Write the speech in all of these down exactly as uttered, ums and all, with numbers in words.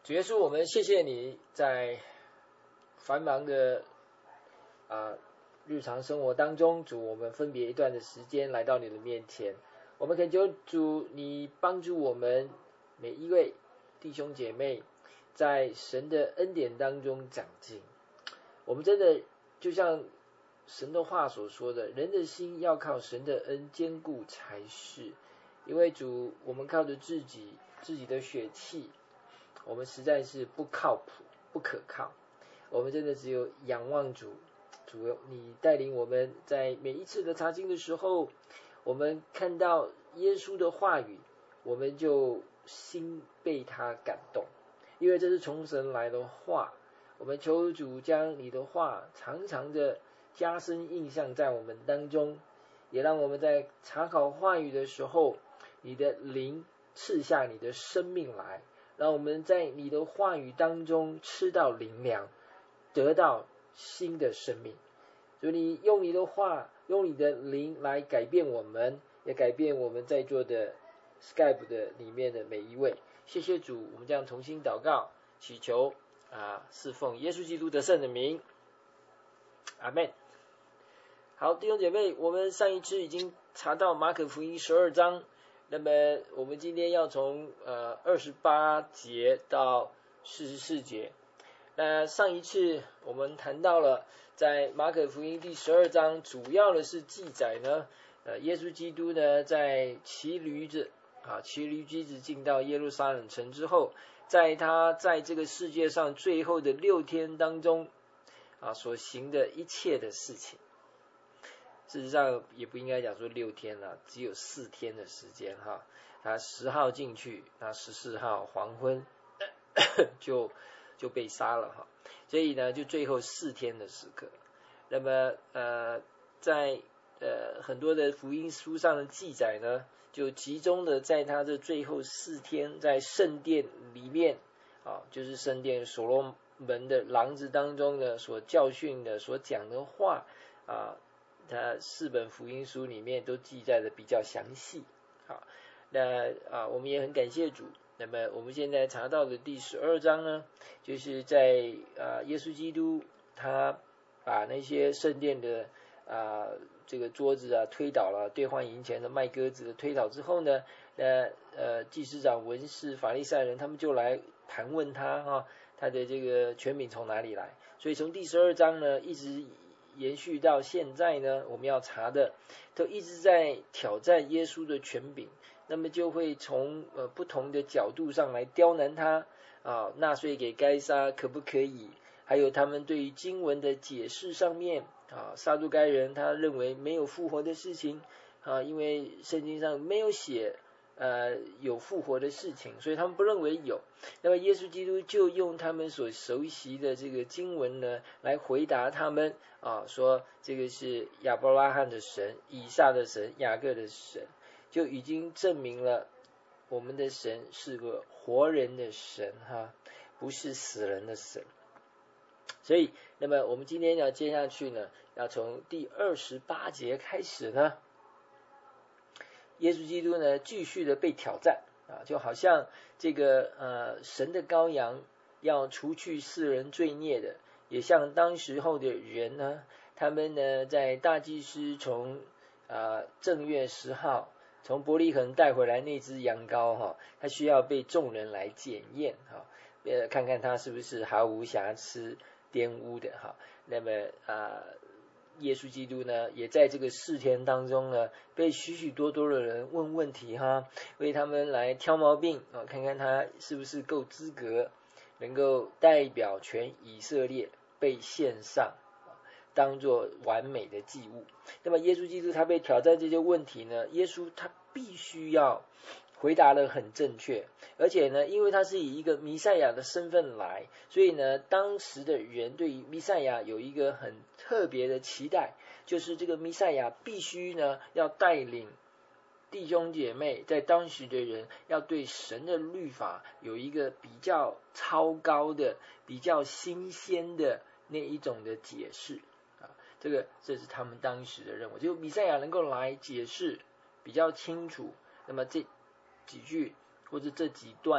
主耶稣，我们谢谢你在繁忙的啊日常生活当中，主，我们分别一段的时间来到你的面前，我们恳求主你帮助我们每一位弟兄姐妹在神的恩典当中长进。我们真的就像神的话所说的，人的心要靠神的恩坚固才是。因为主，我们靠着自己自己的血气，我们实在是不靠谱不可靠，我们真的只有仰望主。主，你带领我们在每一次的查经的时候，我们看到耶稣的话语，我们就心被他感动，因为这是从神来的话。我们求主将你的话常常的加深印象在我们当中，也让我们在查考话语的时候，你的灵赐下你的生命来，让我们在你的话语当中吃到灵粮，得到新的生命。所以你用你的话，用你的灵来改变我们，也改变我们在座的 Skype 的里面的每一位。谢谢主，我们这样重新祷告祈求啊，侍奉耶稣基督得胜的名，阿们。好，弟兄姐妹，我们上一次已经查到马可福音十二章，那么我们今天要从呃二十八节到四十四节。那上一次我们谈到了，在马可福音第十二章，主要的是记载呢，呃，耶稣基督呢在骑驴子啊，骑驴驹子进到耶路撒冷城之后，在他在这个世界上最后的六天当中啊所行的一切的事情。事实上也不应该讲说六天了，只有四天的时间哈。他十号进去，那十四号黄昏就就被杀了哈。所以呢，就最后四天的时刻。那么呃，在呃很多的福音书上的记载呢，就集中的在他的最后四天，在圣殿里面啊，就是圣殿所罗门的廊子当中呢所教训的、所讲的话啊。他四本福音书里面都记载的比较详细，好，那啊我们也很感谢主。那么我们现在查到的第十二章呢，就是在啊耶稣基督他把那些圣殿的啊这个桌子啊推倒了，兑换银钱的卖鸽子的推倒之后呢，那呃祭司长、文士、法利赛人他们就来盘问他哈、啊，他的这个权柄从哪里来？所以从第十二章呢一直延续到现在呢，我们要查的都一直在挑战耶稣的权柄，那么就会从呃不同的角度上来刁难他啊，纳税给该撒可不可以？还有他们对于经文的解释上面啊，撒都该人他认为没有复活的事情啊，因为圣经上没有写呃有复活的事情，所以他们不认为有。那么耶稣基督就用他们所熟悉的这个经文呢，来回答他们啊，说这个是亚伯拉罕的神、以撒的神、雅各的神，就已经证明了我们的神是个活人的神哈，不是死人的神。所以，那么我们今天要接下去呢，要从第二十八节开始呢，耶稣基督呢继续的被挑战啊，就好像这个呃神的羔羊要除去世人罪孽的，也像当时候的人呢，他们呢在大祭司从啊、呃、正月十号从伯利恒带回来那只羊羔哈，他需要被众人来检验哈，呃看看他是不是毫无瑕疵、玷污的哈。那么啊。呃耶稣基督呢，也在这个四天当中呢，被许许多多的人问问题哈，为他们来挑毛病啊，看看他是不是够资格，能够代表全以色列被献上，当作完美的祭物。那么耶稣基督他被挑战这些问题呢，耶稣他必须要回答得很正确，而且呢，因为他是以一个弥赛亚的身份来，所以呢，当时的人对于弥赛亚有一个很特别的期待，就是这个弥赛亚必须呢要带领弟兄姐妹，在当时的人要对神的律法有一个比较超高的、比较新鲜的那一种的解释啊，这个这是他们当时的任务，就弥赛亚能够来解释比较清楚，那么这几句或者这几段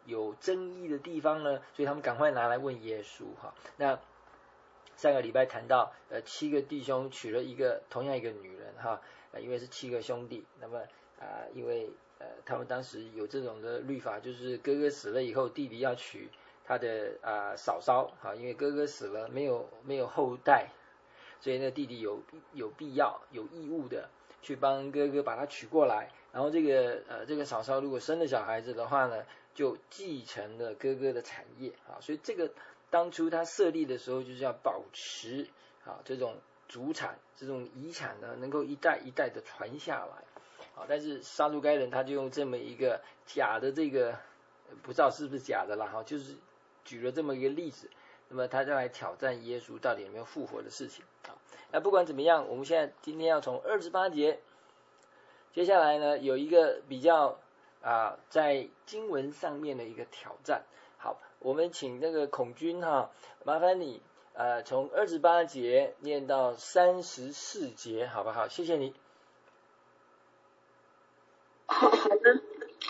有争议的地方呢？所以他们赶快拿来问耶稣哈。那上个礼拜谈到，呃，七个弟兄娶了一个同样一个女人哈，呃，因为是七个兄弟，那么啊、呃，因为呃，他们当时有这种的律法，就是哥哥死了以后，弟弟要娶他的啊、呃、嫂嫂哈，因为哥哥死了没有没有后代，所以呢弟弟有有必要有义务的去帮哥哥把他娶过来，然后这个呃这个嫂嫂如果生了小孩子的话呢，就继承了哥哥的产业啊，所以这个当初他设立的时候就是要保持啊这种祖产这种遗产呢能够一代一代的传下来。啊，但是杀戮该人他就用这么一个假的这个不知道是不是假的啦哈，就是举了这么一个例子，那么他就来挑战耶稣到底有没有复活的事情啊。那不管怎么样，我们现在今天要从二十八节，接下来呢有一个比较啊在经文上面的一个挑战。好，我们请那个孔君哈，麻烦你呃从二十八节念到三十四节，好不好？谢谢你。 好好的。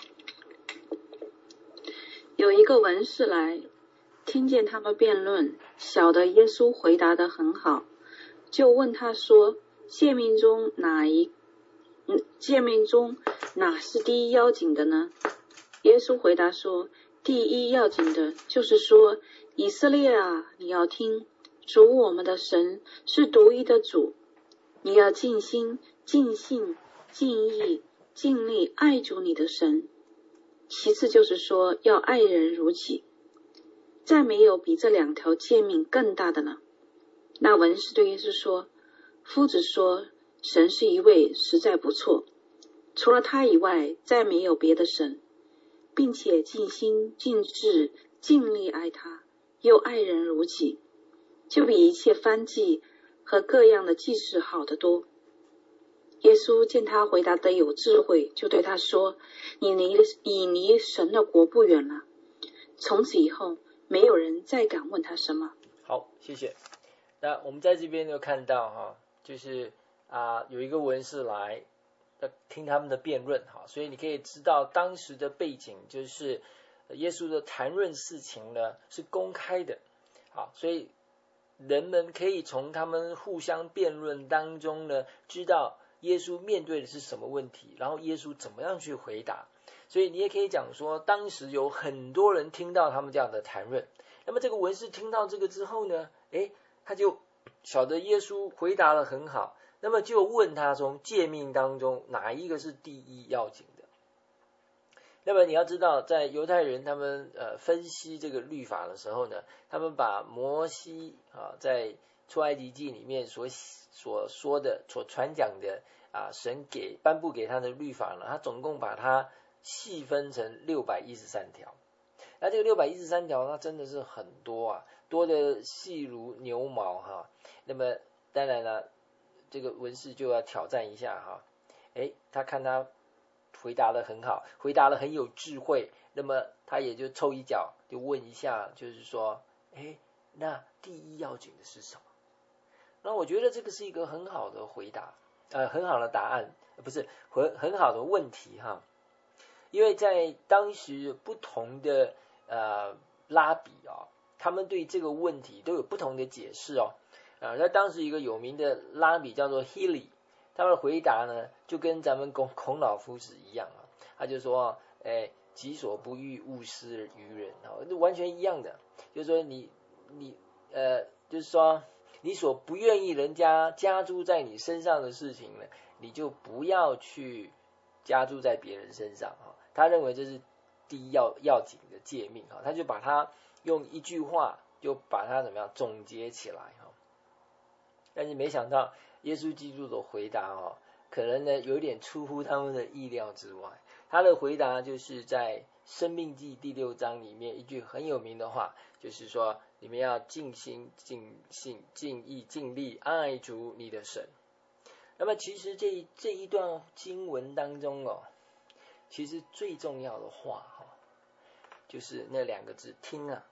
有一个文士来，听见他们辩论，晓得耶稣回答得很好，就问他说：诫命中哪一嗯，诫命中哪是第一要紧的呢？耶稣回答说：第一要紧的就是说，以色列啊，你要听，主我们的神是独一的主，你要尽心、尽性、尽意、尽力爱主你的神。其次就是说，要爱人如己。再没有比这两条诫命更大的了。那文士对耶稣说：夫子说，神是一位，实在不错，除了他以外，再没有别的神，并且尽心、尽智、尽力爱他，又爱人如己，就比一切燔祭和各样的祭事好得多。耶稣见他回答得有智慧，就对他说：你离你离神的国不远了。从此以后，没有人再敢问他什么。 好，谢谢。那我们在这边就看到哈，就是啊、呃、有一个文士来听他们的辩论哈，所以你可以知道当时的背景就是耶稣的谈论事情呢是公开的，好，所以人们可以从他们互相辩论当中呢知道耶稣面对的是什么问题，然后耶稣怎么样去回答。所以你也可以讲说，当时有很多人听到他们这样的谈论。那么这个文士听到这个之后呢，诶，他就晓得耶稣回答了很好，那么就问他从诫命当中哪一个是第一要紧的。那么你要知道，在犹太人他们呃分析这个律法的时候呢，他们把摩西啊在出埃及记里面所所说的、所传讲的啊神给颁布给他的律法呢，他总共把它细分成六百一十三条。那这个六百一十三条，那真的是很多啊，多的细如牛毛哈。那么当然了，这个文士就要挑战一下哈。诶，他看他回答的很好，回答的很有智慧，那么他也就凑一脚，就问一下，就是说，诶，那第一要紧的是什么？那我觉得这个是一个很好的回答，呃，很好的答案，不是很很好的问题哈。因为在当时不同的呃拉比啊，他们对这个问题都有不同的解释哦。啊，在当时一个有名的拉比叫做 Hillel， 他的回答呢就跟咱们孔孔老夫子一样啊，他就说，哎，己所不欲，勿施于人啊，完全一样的，就是说你你呃，就是说你所不愿意人家加诸在你身上的事情呢，你就不要去加诸在别人身上哈。他认为这是第一要要紧的诫命哈，他就把它用一句话就把它怎么样总结起来哈。但是没想到耶稣基督的回答哈，可能呢有点出乎他们的意料之外。他的回答就是在申命记第六章里面一句很有名的话，就是说你们要尽心、尽性、尽意、尽力爱主你的神。那么其实这这一段经文当中哦，其实最重要的话哈，就是那两个字听啊，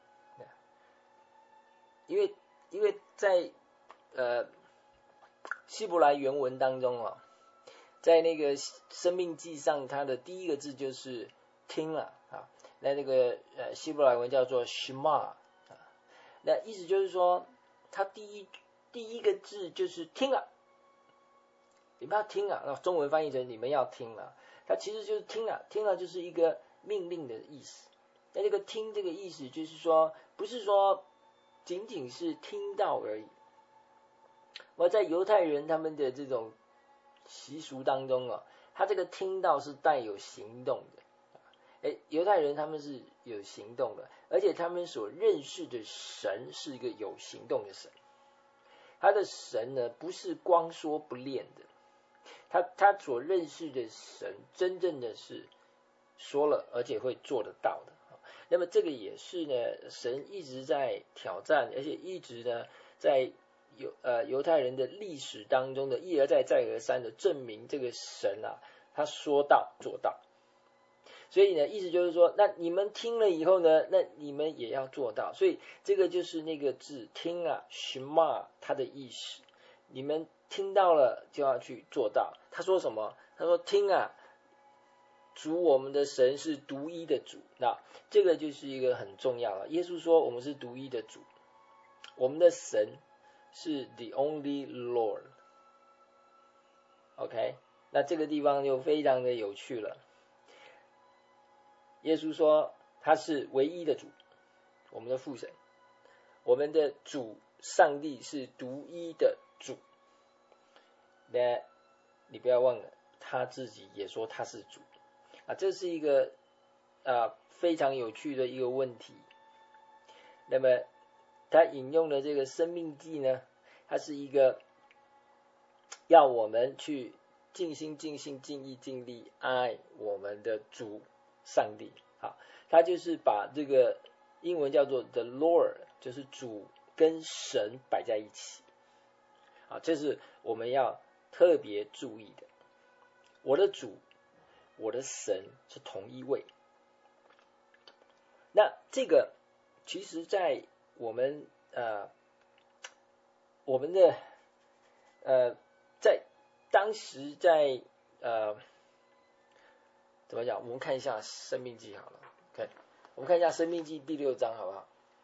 因为因为在呃希伯来原文当中啊，在那个申命记上，它的第一个字就是听了啊。 那那个呃希伯来文叫做 Shema， 那意思就是说，它第一第一个字就是听啊，你们要听啊，那中文翻译成你们要听啊，它其实就是听啊，听了就是一个命令的意思。那这个听这个意思就是说，不是说仅仅是听到而已。我在犹太人他们的这种习俗当中啊，他这个听到是带有行动的。哎，犹太人他们是有行动的，而且他们所认识的神是一个有行动的神。他的神呢，不是光说不练的，他他所认识的神，真正的是说了，而且会做得到的。那么这个也是呢，神一直在挑战，而且一直呢在犹呃犹太人的历史当中的一而再再而三的证明这个神啊，他说到做到。所以呢，意思就是说，那你们听了以后呢，那你们也要做到。所以这个就是那个字听啊 Shema 它的意思，你们听到了就要去做到。他说什么？他说听啊，主我们的神是独一的主。那这个就是一个很重要的。耶稣说我们是独一的主，我们的神是 the only Lord。 OK， 那这个地方就非常的有趣了。耶稣说他是唯一的主，我们的父神，我们的主上帝是独一的主。那你不要忘了，他自己也说他是主啊，这是一个啊非常有趣的一个问题。那么他引用的这个生命记呢，它是一个要我们去尽心尽性尽意尽力爱我们的主上帝。好，他就是把这个英文叫做 the Lord， 就是主跟神摆在一起。啊，这是我们要特别注意的。我的主，我的神是同一位。那这个其实在我们呃我们的呃在当时在呃怎么讲？我们看一下《申命记》好了。OK， 我们看一下《申命记》第六章好不好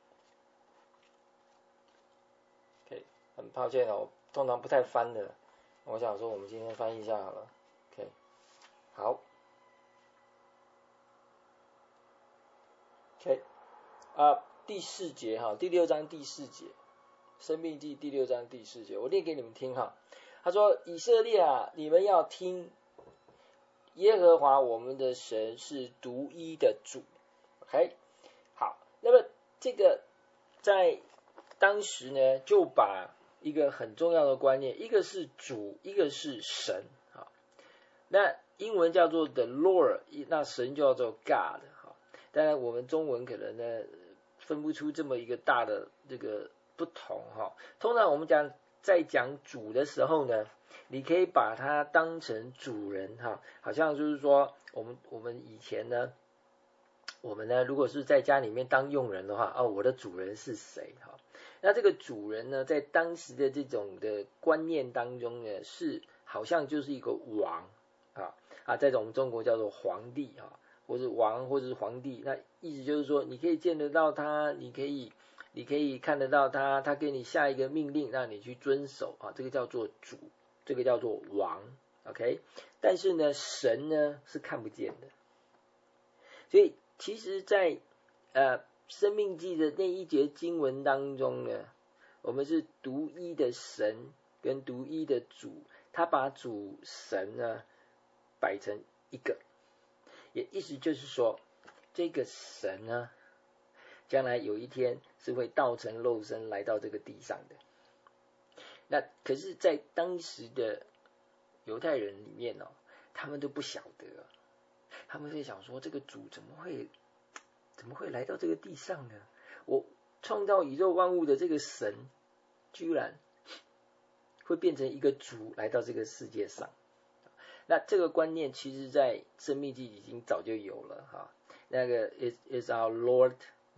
？OK， 很抱歉哦，我通常不太翻的。我想说，我们今天翻译一下好了。OK， 好。OK， 啊，第四节哈，第六章第四节，《申命记》第六章第四节，我念给你们听哈。他说：“以色列啊，你们要听。耶和华我们的神是独一的主。” OK， 好，那么这个在当时呢，就把一个很重要的观念，一个是主，一个是神。好，那英文叫做 the Lord， 那神就叫做 God。好，当然我们中文可能呢分不出这么一个大的这个不同哈。通常我们讲在讲主的时候呢，你可以把它当成主人哈，好像就是说我们我们以前呢，我们呢如果是在家里面当佣人的话，哦，我的主人是谁哈？那这个主人呢，在当时的这种的观念当中呢，是好像就是一个王啊啊，在我们中国叫做皇帝啊，或是王或者是皇帝，那意思就是说，你可以见得到他，你可以你可以看得到他，他给你下一个命令，让你去遵守啊，这个叫做主，这个叫做王 ，OK。但是呢，神呢是看不见的，所以其实在呃生命记的那一节经文当中呢，我们是独一的神跟独一的主，他把主神呢摆成一个，也意思就是说，这个神呢，将来有一天是会道成肉身来到这个地上的。那可是，在当时的犹太人里面哦，他们都不晓得，他们在想说，这个主怎么会怎么会来到这个地上呢？我创造宇宙万物的这个神，居然会变成一个主来到这个世界上。那这个观念其实在生命记已经早就有了哈。那个 is is our Lord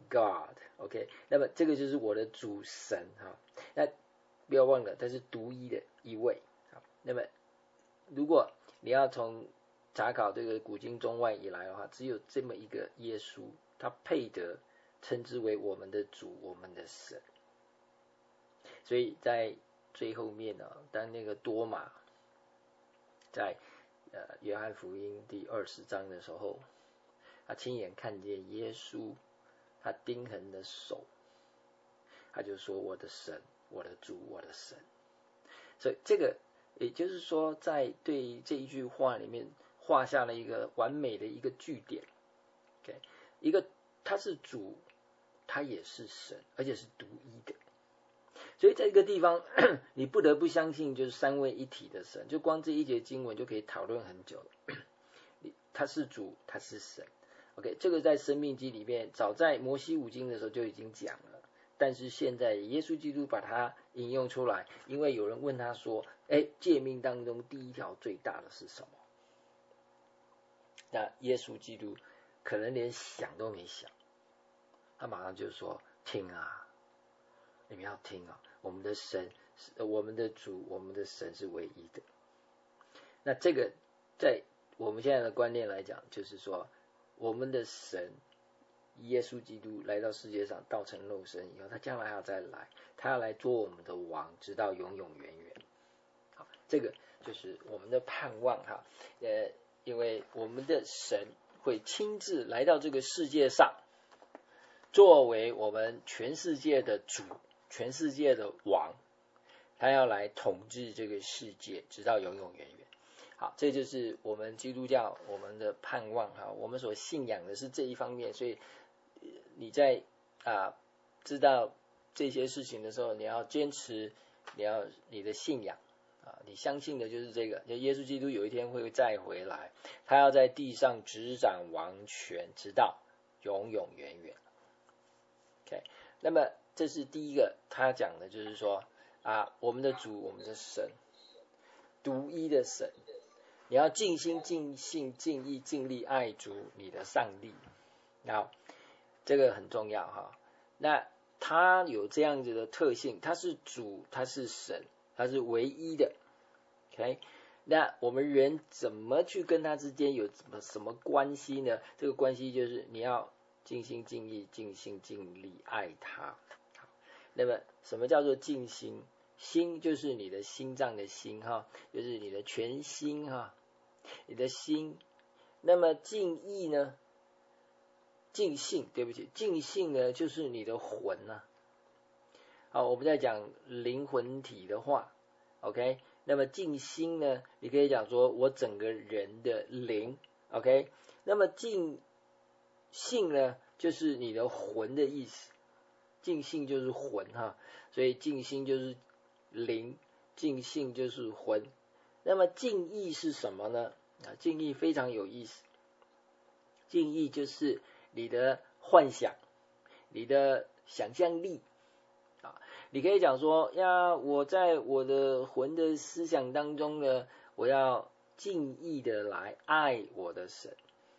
God，OK， 那么这个就是我的主神哈。那不要忘了，他是独一的一位。好，那么如果你要从查考这个古今中外以来的话，只有这么一个耶稣他配得称之为我们的主，我们的神。所以在最后面呢、啊，当那个多马在呃约翰福音第二十章的时候，他亲眼看见耶稣他钉痕的手，他就说我的神，我的主，我的神。所以这个也就是说，在对这一句话里面画下了一个完美的一个句点。Okay? 一个他是主，他也是神，而且是独一的。所以在这个地方你不得不相信就是三位一体的神，就光这一节经文就可以讨论很久了。他是主，他是神。OK， 这个在申命记里面早在摩西五经的时候就已经讲了，但是现在耶稣基督把它引用出来，因为有人问他说，哎，诫命当中第一条最大的是什么？那耶稣基督可能连想都没想，他马上就说，听啊，你们要听啊，我们的神，我们的主，我们的神是唯一的。那这个在我们现在的观念来讲，就是说我们的神耶稣基督来到世界上道成肉身以后，他将来还要再来，他要来做我们的王，直到永永远远。好，这个就是我们的盼望哈。呃，因为我们的神会亲自来到这个世界上，作为我们全世界的主，全世界的王，他要来统治这个世界，直到永永远远。好，这就是我们基督教我们的盼望哈，我们所信仰的是这一方面，所以你在啊知道这些事情的时候，你要坚持，你要你的信仰啊，你相信的就是这个，就耶稣基督有一天会再回来，他要在地上执掌王权，直到永永远远。OK， 那么这是第一个，他讲的就是说啊，我们的主，我们的神，独一的神。你要尽心尽性尽意尽力爱主你的上帝，好，这个很重要哈。那他有这样子的特性，他是主，他是神，他是唯一的。OK， 那我们人怎么去跟他之间有什么什么关系呢？这个关系就是你要尽心尽意尽心尽力爱他。好，那么什么叫做尽心？心就是你的心脏的心哈，就是你的全心哈，你的心。那么尽意呢？尽性，对不起，尽性呢就是你的魂啊。好，我们在讲灵魂体的话 ，OK。那么尽心呢，你可以讲说我整个人的灵 ，OK。那么尽性呢，就是你的魂的意思。尽性就是魂哈，所以尽心就是灵，尽性就是魂。那么尽意是什么呢？啊，尽意非常有意思。尽意就是你的幻想，你的想象力啊。你可以讲说呀，我在我的魂的思想当中呢，我要尽意的来爱我的神。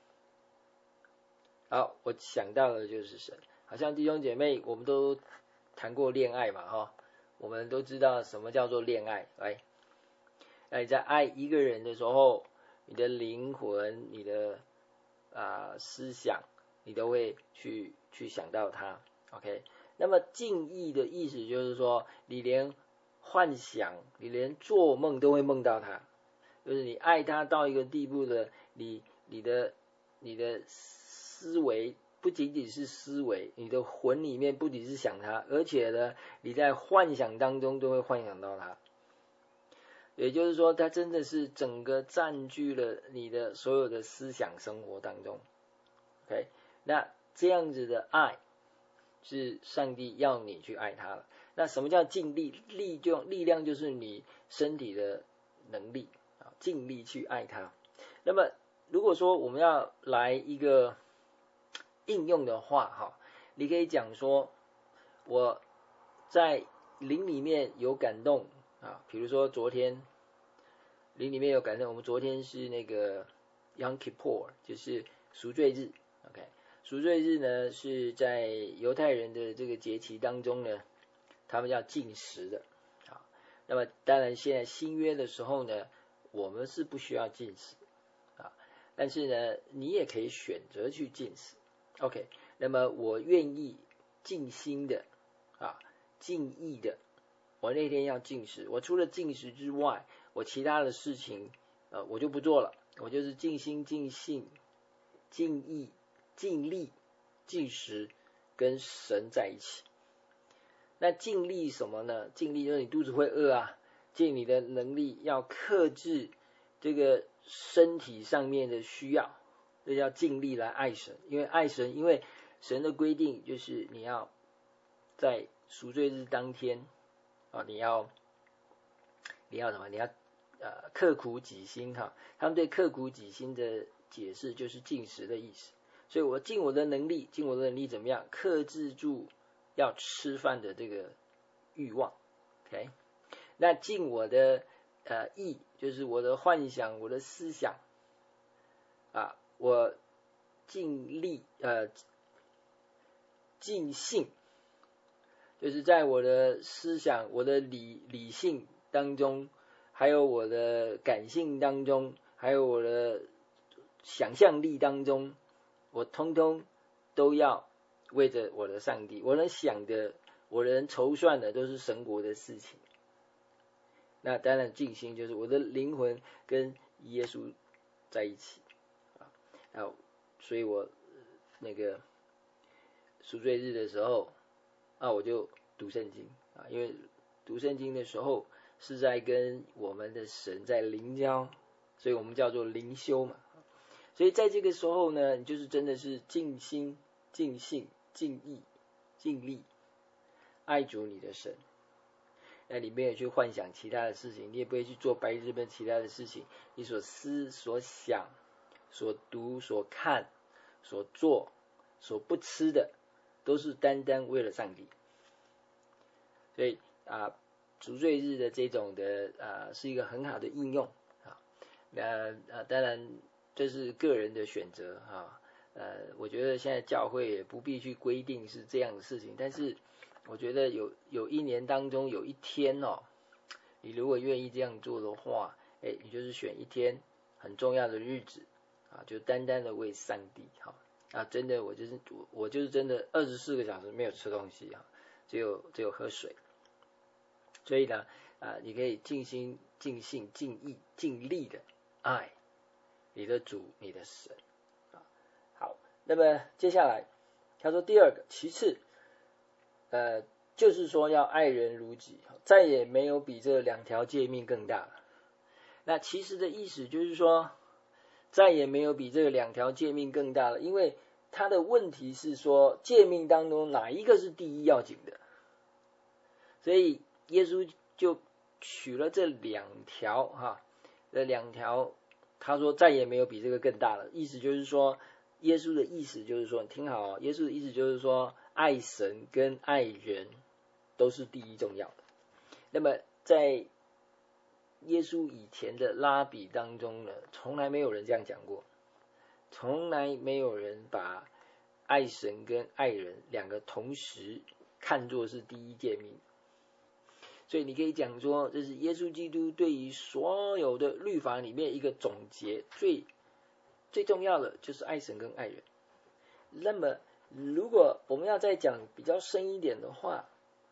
好，我想到的就是神。好像弟兄姐妹，我们都谈过恋爱嘛，哈，我们都知道什么叫做恋爱。来，那你在爱一个人的时候，你的灵魂、你的啊、呃、思想，你都会去去想到他。OK， 那么尽意的意思就是说，你连幻想、你连做梦都会梦到他，就是你爱他到一个地步的，你你的你的思维。不仅仅是思维，你的魂里面不仅是想他，而且呢，你在幻想当中都会幻想到他。也就是说，他真的是整个占据了你的所有的思想生活当中。OK， 那这样子的爱是上帝要你去爱他了。那什么叫尽力？力就力量就是你身体的能力啊，尽力去爱他。那么如果说我们要来一个应用的话哈，你可以讲说我在灵里面有感动啊，比如说昨天灵里面有感动，我们昨天是那个 Yom Kippur， 就是赎罪日。OK， 赎罪日呢是在犹太人的这个节期当中呢，他们要禁食的啊。那么当然现在新约的时候呢，我们是不需要禁食啊，但是呢，你也可以选择去禁食。OK， 那么我愿意尽心的啊，尽意的，我那天要禁食，我除了禁食之外，我其他的事情呃我就不做了，我就是尽心尽性尽意尽力禁食跟神在一起。那尽力什么呢？尽力就是你肚子会饿啊，尽你的能力要克制这个身体上面的需要，这叫尽力来爱神。因为爱神，因为神的规定就是你要在赎罪日当天啊，你要你要什么？你要呃刻苦己心哈。他们对刻苦己心的解释就是禁食的意思。所以我尽我的能力，尽我的能力怎么样？克制住要吃饭的这个欲望 ，OK？ 那尽我的呃意，就是我的幻想，我的思想啊，我尽力呃尽兴，就是在我的思想、我的理理性当中，还有我的感性当中，还有我的想象力当中，我通通都要为着我的上帝，我能想的，我能筹算的都是神国的事情。那当然尽心就是我的灵魂跟耶稣在一起啊，所以我那个赎罪日的时候啊，我就读圣经啊，因为读圣经的时候是在跟我们的神在灵交，所以我们叫做灵修嘛。所以在这个时候呢，你就是真的是尽心、尽性、尽意、尽力爱主你的神。那你没有去幻想其他的事情，你也不会去做白日梦其他的事情，你所思所想所读所看所做所不吃的都是单单为了上帝。所以啊，赎罪日的这种的啊是一个很好的应用啊。那啊当然这是个人的选择啊，呃我觉得现在教会也不必去规定是这样的事情，但是我觉得有有一年当中有一天哦，你如果愿意这样做的话，哎，你就是选一天很重要的日子啊，就单单的为上帝哈啊，真的我就是我就是真的二十四个小时没有吃东西啊，只有只有喝水。所以呢啊，你可以尽心尽性尽意尽力的爱你的主你的神啊。好，那么接下来他说第二个，其次呃，就是说要爱人如己，再也没有比这两条诫命更大了。那其实的意思就是说，再也没有比这两条诫命更大了，因为他的问题是说，诫命当中哪一个是第一要紧的？所以耶稣就取了这两条哈，这两条，他说再也没有比这个更大了。意思就是说，耶稣的意思就是说，你听好哦，耶稣的意思就是说，爱神跟爱人都是第一重要的。那么在耶稣以前的拉比当中呢，从来没有人这样讲过，从来没有人把爱神跟爱人两个同时看作是第一诫命。所以你可以讲说，这是耶稣基督对于所有的律法里面一个总结，最最重要的就是爱神跟爱人。那么如果我们要再讲比较深一点的话，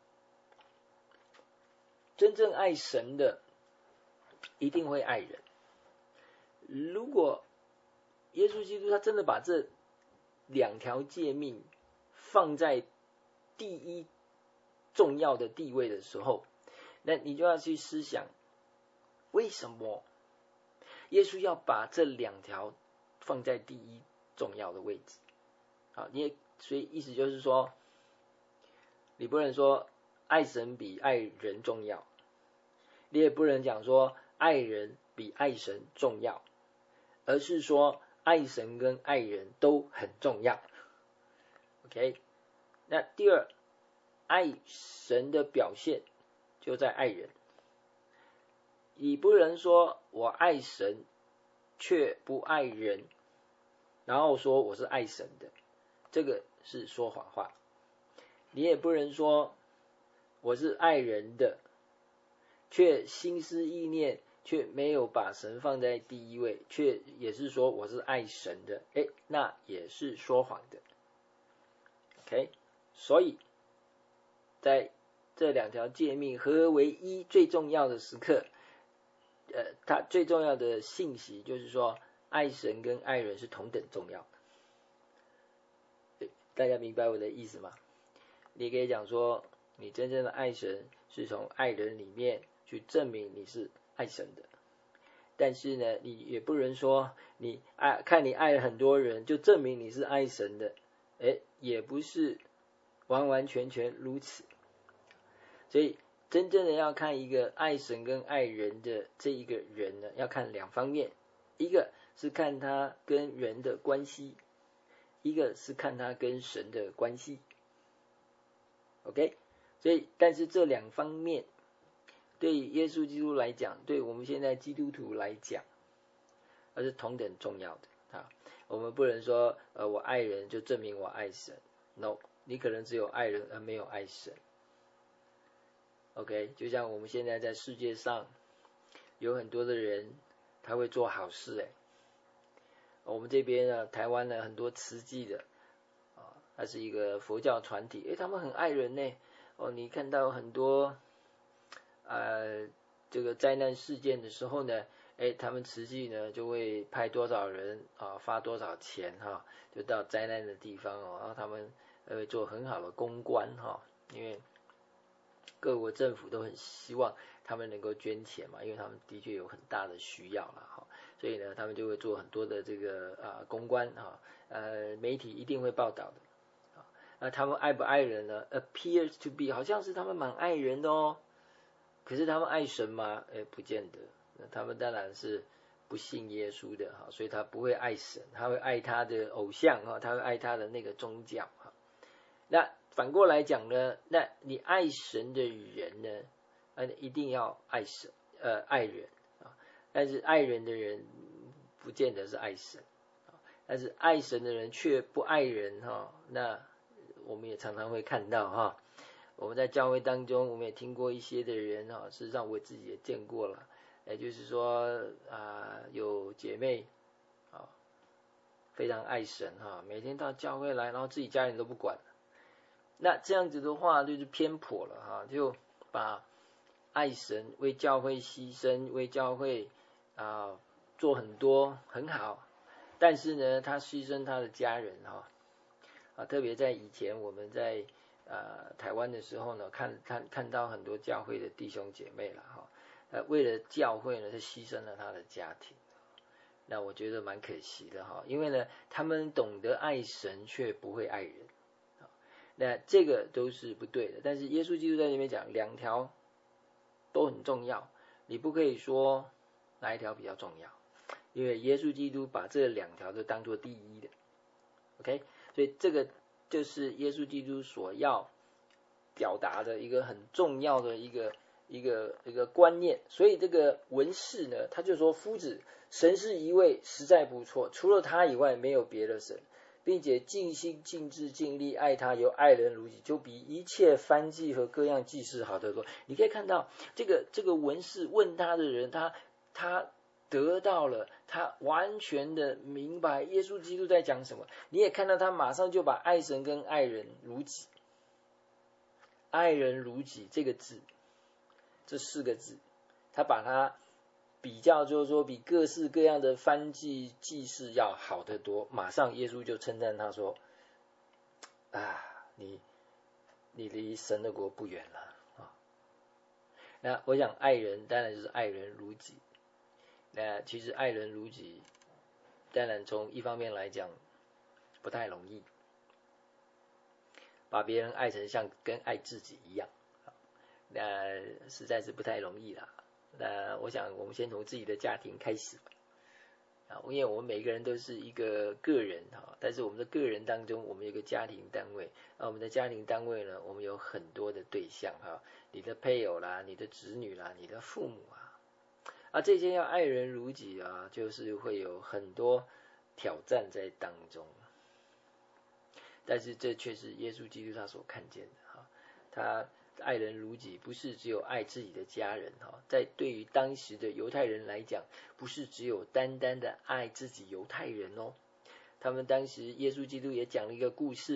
真正爱神的一定会爱人。如果耶稣基督他真的把这两条诫命放在第一重要的地位的时候，那你就要去思想，为什么耶稣要把这两条放在第一重要的位置？好，你也所以意思就是说，你不能说爱神比爱人重要，你也不能讲说爱人比爱神重要，而是说爱神跟爱人都很重要。OK， 那第二，爱神的表现就在爱人。你不能说我爱神却不爱人，然后说我是爱神的，这个是说谎话。你也不能说我是爱人的，却心思意念却没有把神放在第一位，却也是说我是爱神的，诶，那也是说谎的。 OK， 所以在这两条诫命合为一最重要的时刻，呃，它最重要的信息就是说，爱神跟爱人是同等重要的。大家明白我的意思吗？你可以讲说，你真正的爱神是从爱人里面去证明你是爱神的，但是呢，你也不能说你爱看你爱了很多人就证明你是爱神的，哎，也不是完完全全如此。所以真正的要看一个爱神跟爱人的这一个人呢，要看两方面，一个是看他跟人的关系，一个是看他跟神的关系。OK， 所以但是这两方面对耶稣基督来讲，对我们现在基督徒来讲，而是同等重要的啊。我们不能说呃我爱人就证明我爱神 ，no， 你可能只有爱人而没有爱神。OK， 就像我们现在在世界上有很多的人，他会做好事哎。我们这边呢，台湾呢很多慈济的啊，它是一个佛教团体，诶，他们很爱人呢。哦，你看到很多呃这个灾难事件的时候呢，诶，他们慈济呢就会派多少人啊，发多少钱哈、啊，就到灾难的地方哦，然后他们会做很好的公关哈、啊，因为各国政府都很希望他们能够捐钱嘛，因为他们的确有很大的需要了哈，所以呢，他们就会做很多的这个啊公关哈，呃，媒体一定会报道的啊。那他们爱不爱人呢 ？appears to be， 好像是他们蛮爱人的哦，可是他们爱神吗？哎，不见得。那他们当然是不信耶稣的哈，所以他不会爱神，他会爱他的偶像哈，他会爱他的那个宗教哈。那反过来讲呢，那你爱神的人呢，呃，一定要爱神，呃，爱人啊。但是爱人的人不见得是爱神，但是爱神的人却不爱人哈。那我们也常常会看到哈，我们在教会当中，我们也听过一些的人哈，事实上我自己也见过了，也就是说啊，有姐妹啊，非常爱神哈，每天到教会来，然后自己家人都不管。那这样子的话就是偏颇了哈，就把爱神为教会牺牲，为教会啊做很多很好，但是呢，他牺牲他的家人哈啊，特别在以前我们在呃台湾的时候呢，看看看到很多教会的弟兄姐妹了哈，呃为了教会呢，是牺牲了他的家庭，那我觉得蛮可惜的哈，因为呢，他们懂得爱神却不会爱人。那这个都是不对的，但是耶稣基督在那边讲两条都很重要，你不可以说哪一条比较重要，因为耶稣基督把这两条都当作第一的 OK， 所以这个就是耶稣基督所要表达的一个很重要的一个一个一个观念。所以这个文士呢，他就说，夫子，神是一位，实在不错，除了他以外没有别的神，并且尽心尽智尽力爱他，有爱人如己，就比一切燔祭和各样祭祀好得多。你可以看到这个这个文士问他的人，他他得到了，他完全的明白耶稣基督在讲什么。你也看到他马上就把爱神跟爱人如己，爱人如己这个字，这四个字，他把它比较，就是说比各式各样的燔祭祭祀要好得多。马上耶稣就称赞他说，啊，你你离神的国不远了啊。那我想爱人当然就是爱人如己，那其实爱人如己当然从一方面来讲不太容易，把别人爱成像跟爱自己一样，那实在是不太容易啦。那我想我们先从自己的家庭开始吧，啊，因为我们每个人都是一个个人哈，但是我们的个人当中，我们有一个家庭单位，啊，我们的家庭单位呢，我们有很多的对象哈，你的配偶啦，你的子女啦，你的父母啊，啊，这些要爱人如己啊，就是会有很多挑战在当中，但是这却是耶稣基督他所看见的哈，他爱人如己不是只有爱自己的家人哈，在对于当时的犹太人来讲，不是只有单单的爱自己犹太人哦。他们当时耶稣基督也讲了一个故事嘛，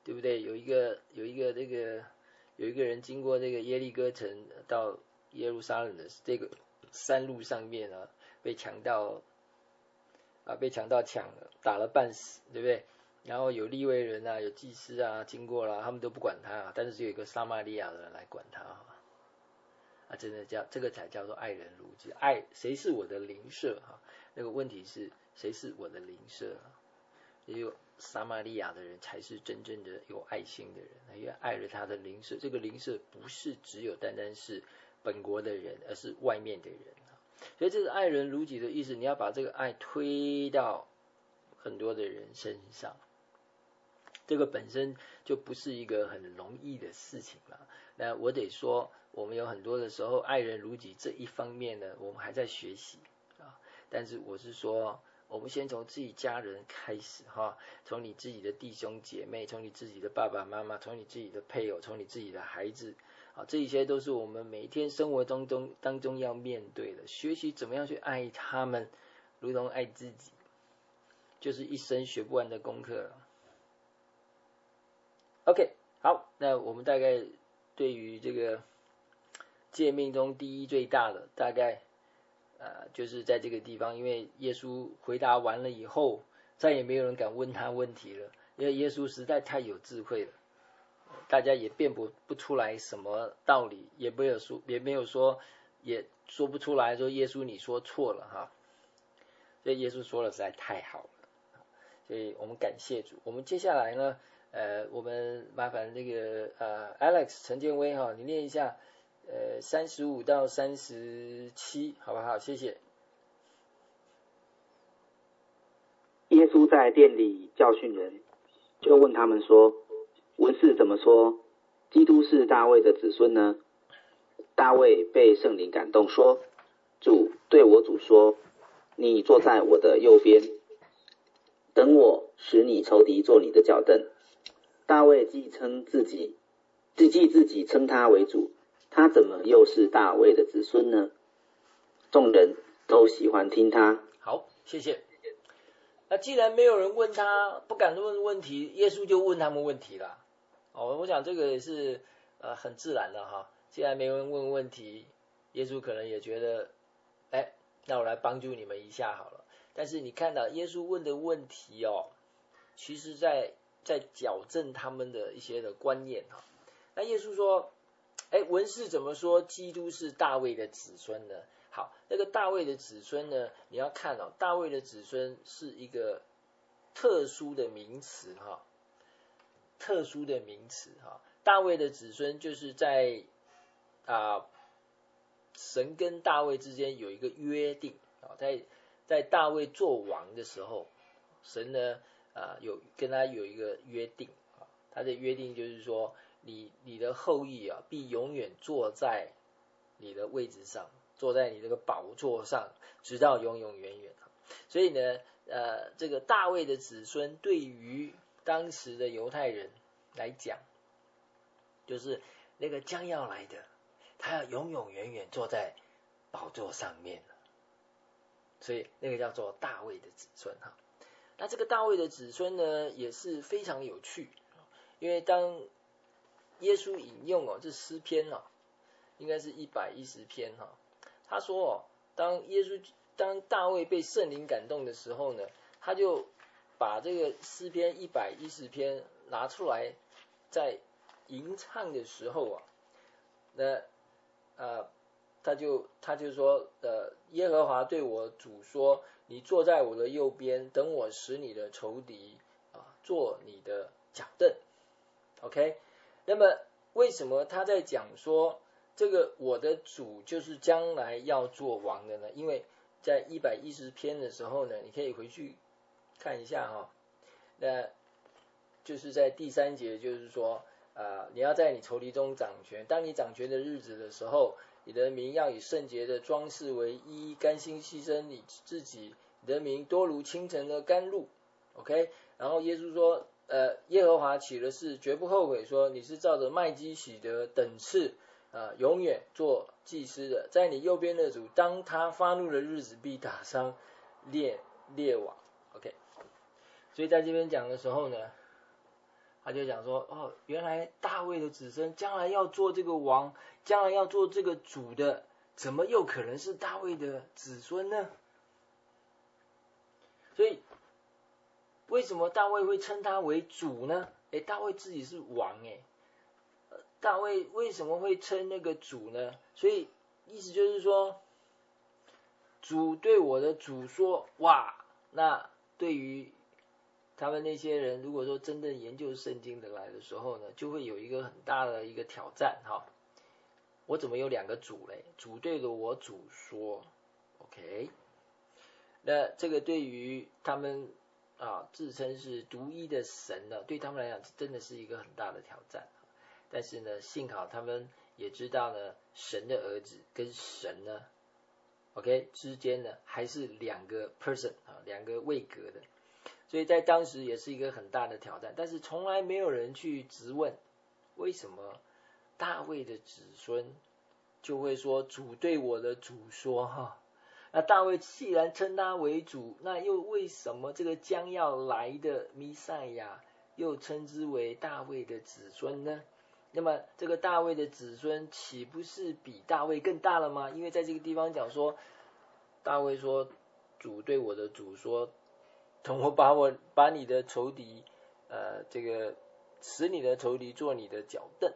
对不对？有一个有一个这个有一个人经过这个耶利哥城到耶路撒冷的这个山路上面啊，被强盗啊被强盗抢了，打了半死，对不对？然后有利未人啊，有祭司啊经过了，他们都不管他，但是只有一个撒玛利亚的人来管他啊，真的叫这个才叫做爱人如己。爱谁是我的邻舍哈？那个问题是谁是我的邻舍？只有撒玛利亚的人才是真正的有爱心的人，因为爱了他的邻舍。这个邻舍不是只有单单是本国的人，而是外面的人。所以这个爱人如己的意思，你要把这个爱推到很多的人身上。这个本身就不是一个很容易的事情了。那我得说，我们有很多的时候爱人如己这一方面呢，我们还在学习啊。但是我是说，我们先从自己家人开始哈，从你自己的弟兄姐妹，从你自己的爸爸妈妈，从你自己的配偶，从你自己的孩子啊，这一些都是我们每天生活当中当中要面对的。学习怎么样去爱他们，如同爱自己，就是一生学不完的功课了。OK， 好，那我们大概对于这个诫命中第一最大的，大概呃就是在这个地方，因为耶稣回答完了以后，再也没有人敢问他问题了，因为耶稣实在太有智慧了，大家也辩驳不出来什么道理，也没有说，也没有说，也说不出来说耶稣你说错了哈，所以耶稣说的实在太好了，所以我们感谢主。我们接下来呢？呃，我们麻烦那个呃 Alex 陈建威哈，你念一下呃三十五到三十七，好不好？谢谢。 耶稣在店里教训人，就问他们说：“文士怎么说？基督是大卫的子孙呢？”大卫被圣灵感动说：“主对我主说，你坐在我的右边，等我使你仇敌做你的脚凳。”大卫既称自己，既自己称他为主，他怎么又是大卫的子孙呢？众人都喜欢听他。 好，谢谢。那既然没有人问他，不敢问问题，耶稣就问他们问题了。哦，我想这个也是呃很自然的哈。既然没人问问题，耶稣可能也觉得，哎，那我来帮助你们一下好了。但是你看到耶稣问的问题哦，其实在在矫正他们的一些的观念哈。那耶稣说，哎，文士怎么说基督是大卫的子孙呢？好，那个大卫的子孙呢，你要看哦，大卫的子孙是一个特殊的名词哈，特殊的名词哈。大卫的子孙就是在啊，神跟大卫之间有一个约定啊，在在大卫做王的时候，神呢啊有跟他有一个约定啊，他的约定就是说，你你的后裔啊，必永远坐在你的位置上，坐在你这个宝座上，直到永永远远。所以呢，呃，这个大卫的子孙对于当时的犹太人来讲，就是那个将要来的，他要永永远远坐在宝座上面，所以那个叫做大卫的子孙哈。那这个大卫的子孙呢，也是非常有趣，因为当耶稣引用哦，这诗篇哦，应该是一百一十篇哈。他说哦，当耶稣当大卫被圣灵感动的时候呢，他就把这个诗篇一百一十篇拿出来，在吟唱的时候啊，那呃，他就他就说呃，耶和华对我主说，你坐在我的右边，等我使你的仇敌啊做你的脚凳。OK， 那么为什么他在讲说这个我的主就是将来要做王的呢？因为在一百一十篇的时候呢，你可以回去看一下哈、哦，那就是在第三节，就是说呃，你要在你仇敌中掌权，当你掌权的日子的时候，你的名要以圣洁的装饰为衣，甘心牺牲你自己，你的名多如清晨的甘露。 OK， 然后耶稣说呃，耶和华起了誓，绝不后悔，说你是照着麦基洗德等次呃，永远做祭司的，在你右边的主，当他发怒的日子，必打伤列列王。 OK， 所以在这边讲的时候呢， 他就讲说，哦，原来大卫的子孙将来要做这个王，将来要做这个主的，怎么又可能是大卫的子孙呢？所以为什么大卫会称他为主呢？诶，大卫自己是王诶，大卫为什么会称那个主呢？所以意思就是说，主对我的主说，哇，那对于他们那些人，如果说真正研究圣经的来的时候呢，就会有一个很大的一个挑战哈。我怎么有两个主嘞？主对着我主说 ，OK， 那这个对于他们啊自称是独一的神呢，对他们来讲真的是一个很大的挑战。但是呢，幸好他们也知道呢，神的儿子跟神呢 ，OK 之间呢还是两个 person 啊，两个位格的。所以在当时也是一个很大的挑战，但是从来没有人去质问，为什么大卫的子孙就会说主对我的主说哈？那大卫既然称他为主，那又为什么这个将要来的弥赛亚又称之为大卫的子孙呢？那么这个大卫的子孙岂不是比大卫更大了吗？因为在这个地方讲说，大卫说主对我的主说，等我把我把你的仇敌，呃，这个使你的仇敌做你的脚凳。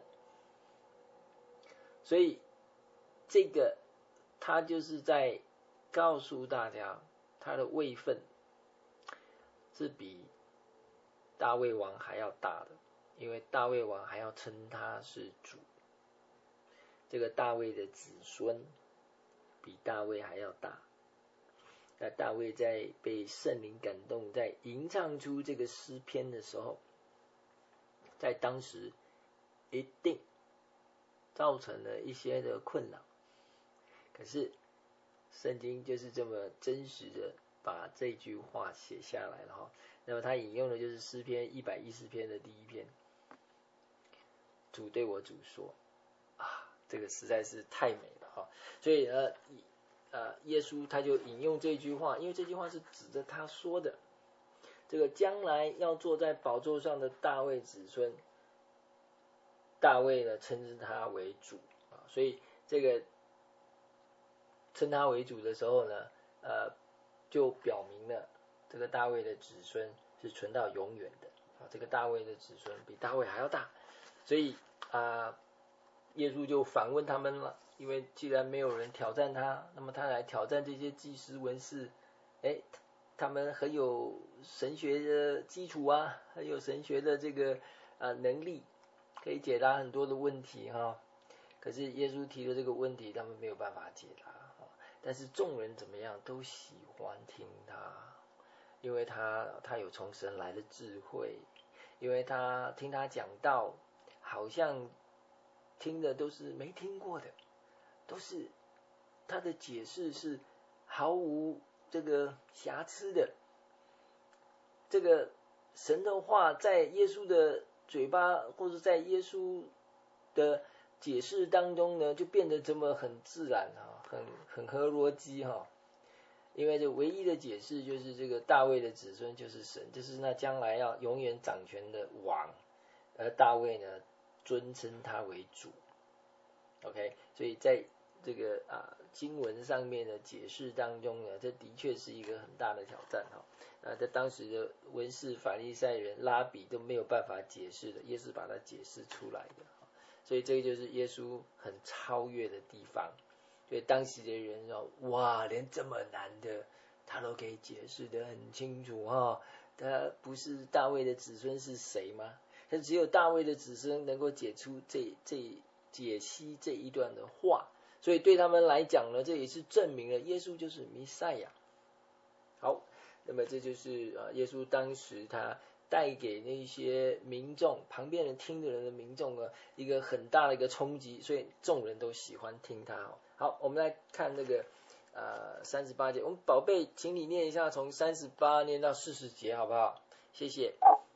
所以这个他就是在告诉大家，他的位分是比大卫王还要大的，因为大卫王还要称他是主。这个大卫的子孙比大卫还要大。那大卫在被圣灵感动，在吟唱出这个诗篇的时候，在当时一定造成了一些的困扰。可是圣经就是这么真实的把这句话写下来了哈。那么他引用的就是诗篇一百一十篇的第一篇，主对我主说啊，这个实在是太美了哈。所以呃呃，耶稣他就引用这句话，因为这句话是指着他说的，这个将来要坐在宝座上的大卫子孙，大卫呢称之他为主啊，所以这个称他为主的时候呢，呃，就表明了这个大卫的子孙是存到永远的啊，这个大卫的子孙比大卫还要大，所以啊、呃，耶稣就反问他们了。因为既然没有人挑战他，那么他来挑战这些祭司文士，哎，他们很有神学的基础啊，很有神学的这个啊能力，可以解答很多的问题哈。可是耶稣提的这个问题，他们没有办法解答。但是众人怎么样都喜欢听他，因为他他有从神来的智慧，因为他听他讲道，好像听的都是没听过的。都是他的解释是毫无这个瑕疵的，这个神的话在耶稣的嘴巴或者在耶稣的解释当中呢，就变得这么很自然哈，很很合逻辑哈。因为这唯一的解释就是这个大卫的子孙就是神，就是那将来要永远掌权的王，而大卫呢尊称他为主。OK， 所以在这个啊经文上面的解释当中呢，这的确是一个很大的挑战哈。那在当时的文士、法利赛人、拉比都没有办法解释的，耶稣把它解释出来的。所以这个就是耶稣很超越的地方。所以当时的人说，哇，连这么难的他都可以解释得很清楚哈。他不是大卫的子孙是谁吗？但只有大卫的子孙能够解出这这解析这一段的话。所以对他们来讲呢，这也是证明了耶稣就是弥赛亚。好，那么这就是啊，耶稣当时他带给那些民众旁边人听的人的民众呢一个很大的一个冲击，所以众人都喜欢听他。好，我们来看那个呃三十八节，我们宝贝，请你念一下从三十八念到四十节，好不好？谢谢。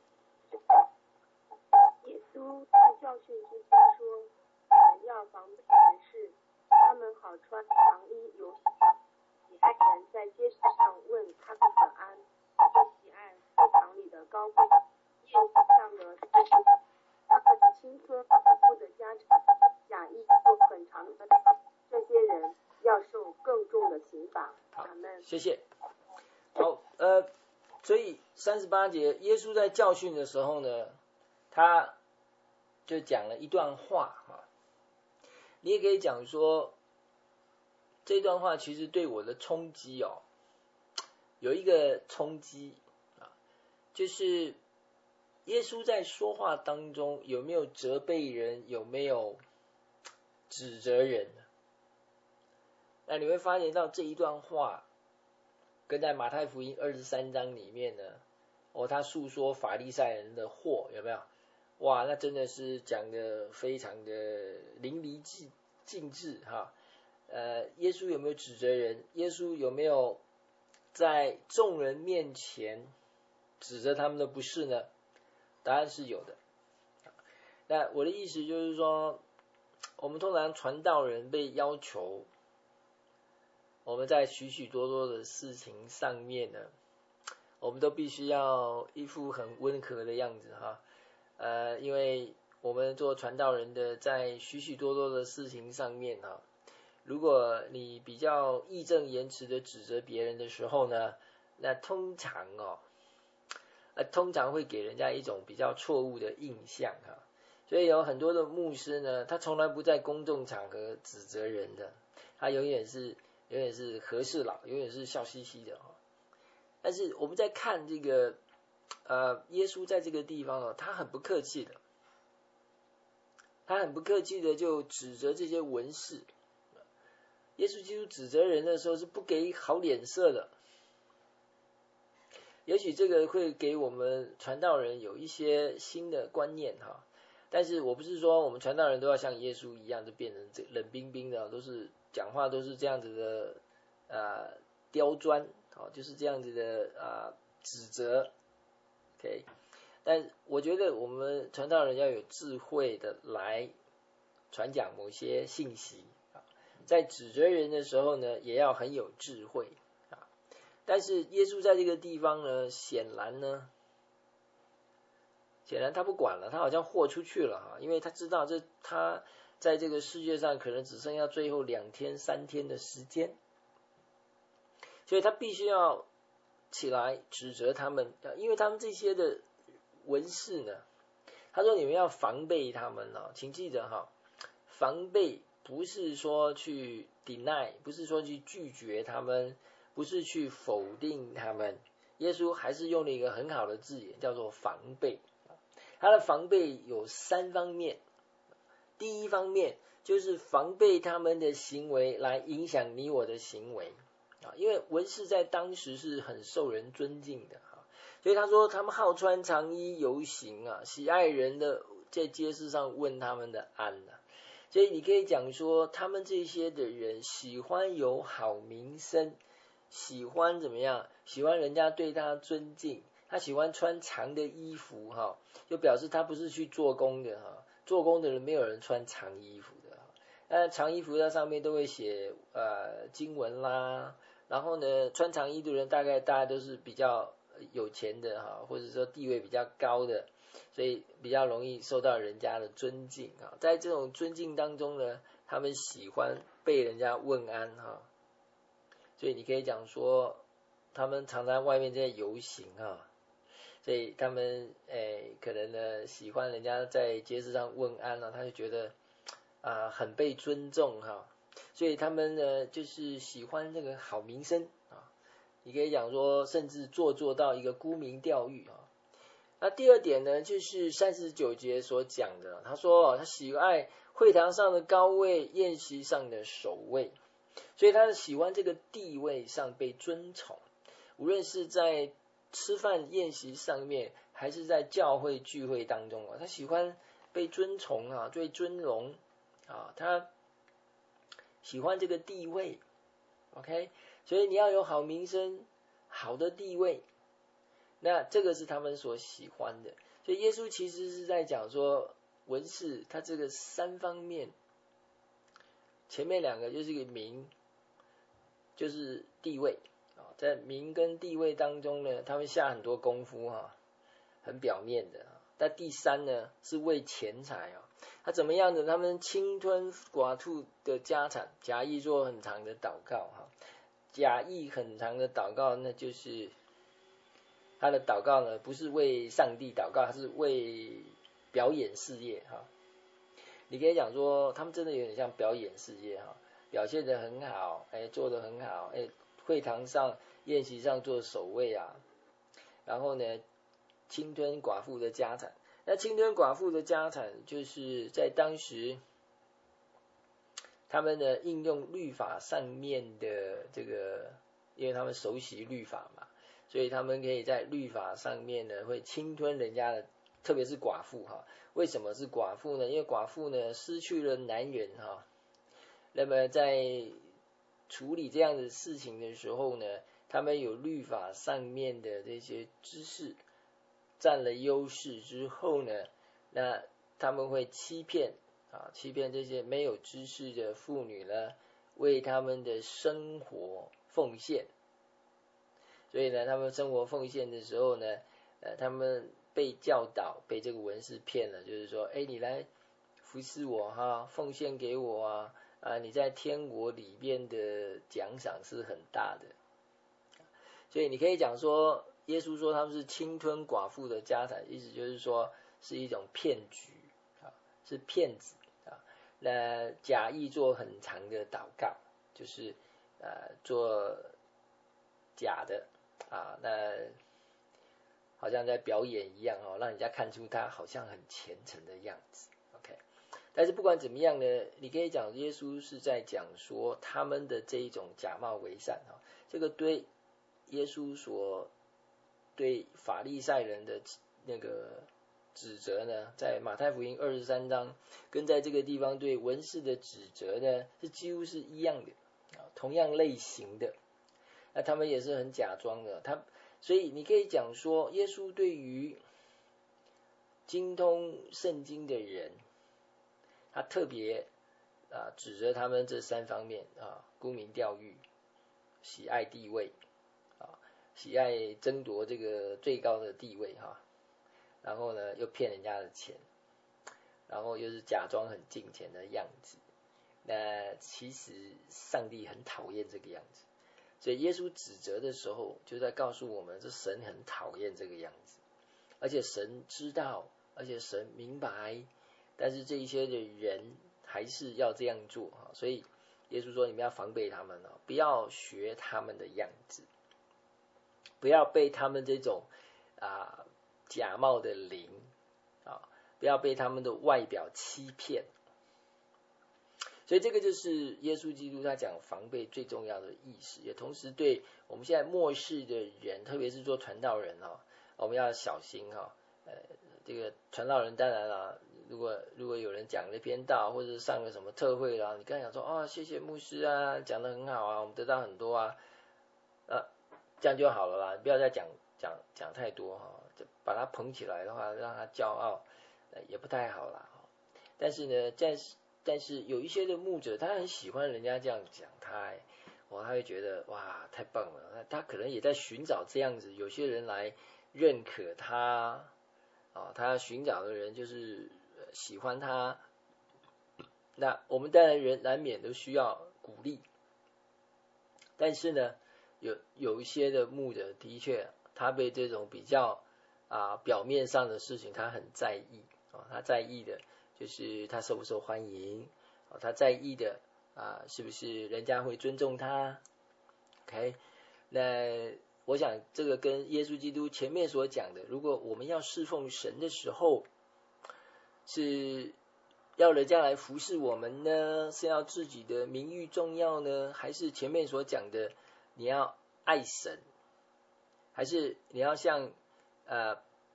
耶稣在教训之间说，人要防备人事，他们好穿长衣游行，喜爱人在街上问他们的安，就喜爱会堂里的高贵，宴席上的诗歌谢谢。好，呃，所以三十八节，耶稣在教训的时候呢，他就讲了一段话哈。你也可以讲说，这段话其实对我的冲击哦，有一个冲击啊，就是耶稣在说话当中有没有责备人，有没有指责人？那你会发现到这一段话，跟在马太福音二十三章里面呢，哦，他诉说法利赛人的祸，有没有？哇，那真的是讲的非常的淋漓尽尽致哈。呃，耶稣有没有指责人？耶稣有没有在众人面前指责他们的不是呢？答案是有的。那我的意思就是说，我们通常传道人被要求，我们在许许多多的事情上面呢，我们都必须要一副很温和的样子哈。呃，因为我们做传道人的，在许许多多的事情上面哈，如果你比较义正言辞的指责别人的时候呢，那通常哦，呃，通常会给人家一种比较错误的印象哈。所以有很多的牧师呢，他从来不在公众场合指责人的，他永远是永远是和事佬，永远是笑嘻嘻的哈。但是我们在看这个呃耶稣在这个地方哦，他很不客气的，他很不客气的就指责这些文士。耶稣基督指责人的时候是不给好脸色的。也许这个会给我们传道人有一些新的观念哈。但是我不是说我们传道人都要像耶稣一样就变成冷冰冰的，都是讲话都是这样子的呃刁钻，好，就是这样子的啊、呃、指责 ，OK。但我觉得我们传道人要有智慧的来传讲某些信息啊，在指责人的时候呢，也要很有智慧啊。但是耶稣在这个地方呢，显然呢。显然他不管了，他好像豁出去了哈，因为他知道这他在这个世界上可能只剩下最后两天三天的时间，所以他必须要起来指责他们，因为他们这些的文士呢，他说你们要防备他们哦，请记得哈，防备不是说去 deny， 不是说去拒绝他们，不是去否定他们，耶稣还是用了一个很好的字眼，叫做防备。他的防备有三方面，第一方面就是防备他们的行为来影响你我的行为啊，因为文士在当时是很受人尊敬的啊，所以他说他们好穿长衣游行啊，喜爱人的在街市上问他们的安啊，所以你可以讲说他们这些的人喜欢有好名声，喜欢怎么样？喜欢人家对他尊敬。他喜欢穿长的衣服哈，就表示他不是去做工的哈，做工的人没有人穿长衣服的，呃，长衣服在上面都会写呃经文啦，然后呢，穿长衣的人大概大家都是比较有钱的哈，或者说地位比较高的，所以比较容易受到人家的尊敬啊，在这种尊敬当中呢，他们喜欢被人家问安哈，所以你可以讲说，他们常常外面在游行啊。所以他们诶可能呢喜欢人家在街市上问安了、啊，他就觉得啊、呃、很被尊重哈，所以他们呢就是喜欢这个好名声啊，你可以讲说甚至做作到一个沽名钓誉啊。那第二点呢就是三十九节所讲的，他说他喜爱会堂上的高位，宴席上的首位，所以他喜欢这个地位上被尊崇，无论是在吃饭宴席上面，还是在教会聚会当中啊，他喜欢被尊崇啊，被尊荣啊，他喜欢这个地位 ，OK， 所以你要有好名声、好的地位，那这个是他们所喜欢的。所以耶稣其实是在讲说，文士他这个三方面，前面两个就是一个名，就是地位。在名跟地位当中呢，他们下很多功夫哈，很表面的。但第三呢，是为钱财啊，他怎么样的？他们侵吞寡妇的家产，假意做很长的祷告哈， 假意很长的祷告，那就是他的祷告呢，不是为上帝祷告，他是为表演事业哈。你可以讲说，他们真的有点像表演事业哈，表现得很好，哎，做得很好，哎，会堂上、宴席上做守卫啊，然后呢，侵吞寡妇的家产。那侵吞寡妇的家产，就是在当时他们呢应用律法上面的这个，因为他们熟悉律法嘛，所以他们可以在律法上面呢会侵吞人家的，特别是寡妇哈。为什么是寡妇呢？因为寡妇呢失去了男人哈，那么在处理这样的事情的时候呢，他们有律法上面的这些知识占了优势之后呢，那他们会欺骗啊，欺骗这些没有知识的妇女呢，为他们的生活奉献。所以呢，他们生活奉献的时候呢，呃，他们被教导，被这个文士骗了，就是说，哎，你来服侍我哈，奉献给我啊，啊，你在天国里面的奖赏是很大的。所以你可以讲说，耶稣说他们是侵吞寡妇的家产，意思就是说是一种骗局啊，是骗子啊。那假意做很长的祷告，就是呃做假的啊，那好像在表演一样哦，让人家看出他好像很虔诚的样子。OK， 但是不管怎么样呢，你可以讲耶稣是在讲说他们的这一种假冒为善啊，这个对耶稣所对法利赛人的那个指责呢，在马太福音二十三章跟在这个地方对文士的指责呢，是几乎是一样的啊，同样类型的。那他们也是很假装的，他所以你可以讲说，耶稣对于精通圣经的人，他特别啊指责他们这三方面啊，沽名钓誉，喜爱地位啊，喜爱争夺这个最高的地位哈，然后呢又骗人家的钱，然后又是假装很敬虔的样子。那其实上帝很讨厌这个样子。所以耶稣指责的时候，就在告诉我们，这神很讨厌这个样子，而且神知道，而且神明白，但是这一些的人还是要这样做啊。所以耶稣说，你们要防备他们哦，不要学他们的样子，不要被他们这种啊假冒的灵啊，不要被他们的外表欺骗。所以这个就是耶稣基督他讲防备最重要的意思，也同时对我们现在末世的人，特别是做传道人哦，我们要小心哈、哦。呃，这个传道人当然了，如果如果有人讲了一篇道，或者上了什么特会啦，你刚才讲说哦，谢谢牧师啊，讲得很好啊，我们得到很多啊，呃，这样就好了啦，不要再讲讲讲太多哈、哦，就把他捧起来的话，让他骄傲，呃，也不太好啦。但是呢，在但是有一些的牧者，他很喜欢人家这样讲他，哇，他会觉得哇太棒了，他可能也在寻找这样子，有些人来认可他，啊，他寻找的人就是喜欢他。那我们当然人难免都需要鼓励，但是呢，有有一些的牧者的确，他被这种比较啊表面上的事情，他很在意啊，他在意的。就是他受不受欢迎，他在意的啊，是不是人家会尊重他 ？OK， 那我想这个跟耶稣基督前面所讲的，如果我们要侍奉神的时候，是要人家来服侍我们呢，是要自己的名誉重要呢，还是前面所讲的你要爱神，还是你要像呃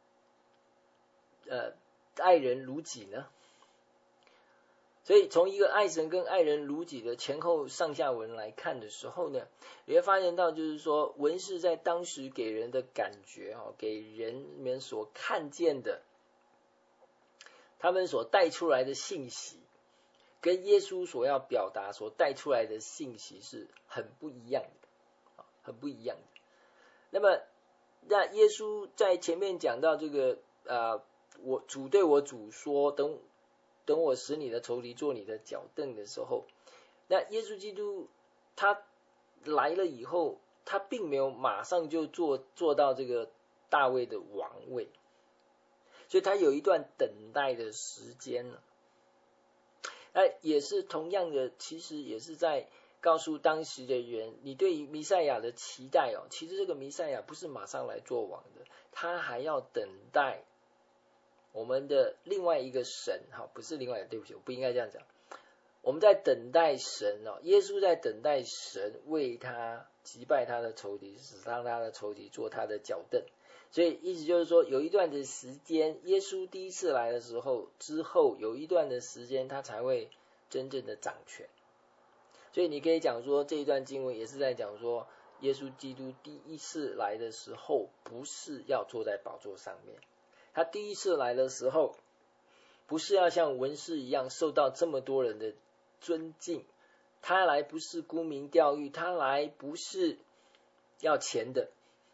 呃爱人如己呢？所以从一个爱神跟爱人如己的前后上下文来看的时候呢，你会发现到就是说，文士在当时给人的感觉，给人们所看见的，他们所带出来的信息，跟耶稣所要表达所带出来的信息是很不一样的，很不一样的。那么，那耶稣在前面讲到这个，呃，我主对我主说，等。等我使你的仇敌做你的脚凳的时候，那耶稣基督他来了以后，他并没有马上就做做到这个大卫的王位，所以他有一段等待的时间呢。哎，也是同样的，其实也是在告诉当时的人，你对于弥赛亚的期待哦，其实这个弥赛亚不是马上来做王的，他还要等待我们的另外一个神，哈，不是另外一个，对不起，我不应该这样讲。我们在等待神哦，耶稣在等待神为他击败他的仇敌，使让他的仇敌做他的脚凳。所以意思就是说，有一段的时间，耶稣第一次来的时候之后，有一段的时间他才会真正的掌权。所以你可以讲说，这一段经文也是在讲说，耶稣基督第一次来的时候，不是要坐在宝座上面，他第一次来的时候，不是要像文士一样受到这么多人的尊敬，他来不是沽名钓誉，他来不是要钱的，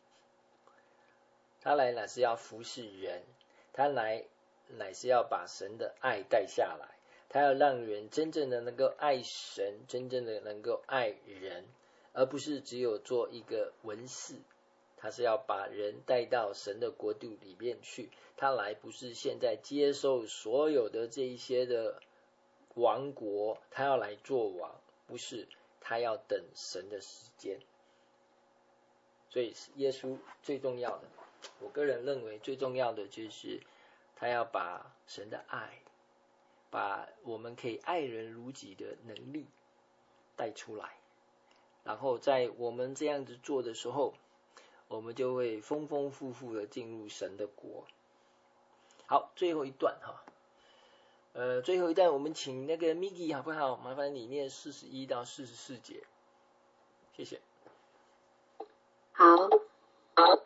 他来乃是要服侍人，他来乃是要把神的爱带下来，他要让人真正的能够爱神，真正的能够爱人，而不是只有做一个文士，他是要把人带到神的国度里面去。他来不是现在接受所有的这一些的王国，他要来做王，不是，他要等神的时间。所以耶稣最重要的，我个人认为最重要的就是他要把神的爱，把我们可以爱人如己的能力带出来，然后在我们这样子做的时候，我们就会丰丰富富的进入神的国。好，最后一段哈，呃，最后一段我们请那个 Miki 好不好？麻烦你念四十一到四十四节，谢谢。 好，好。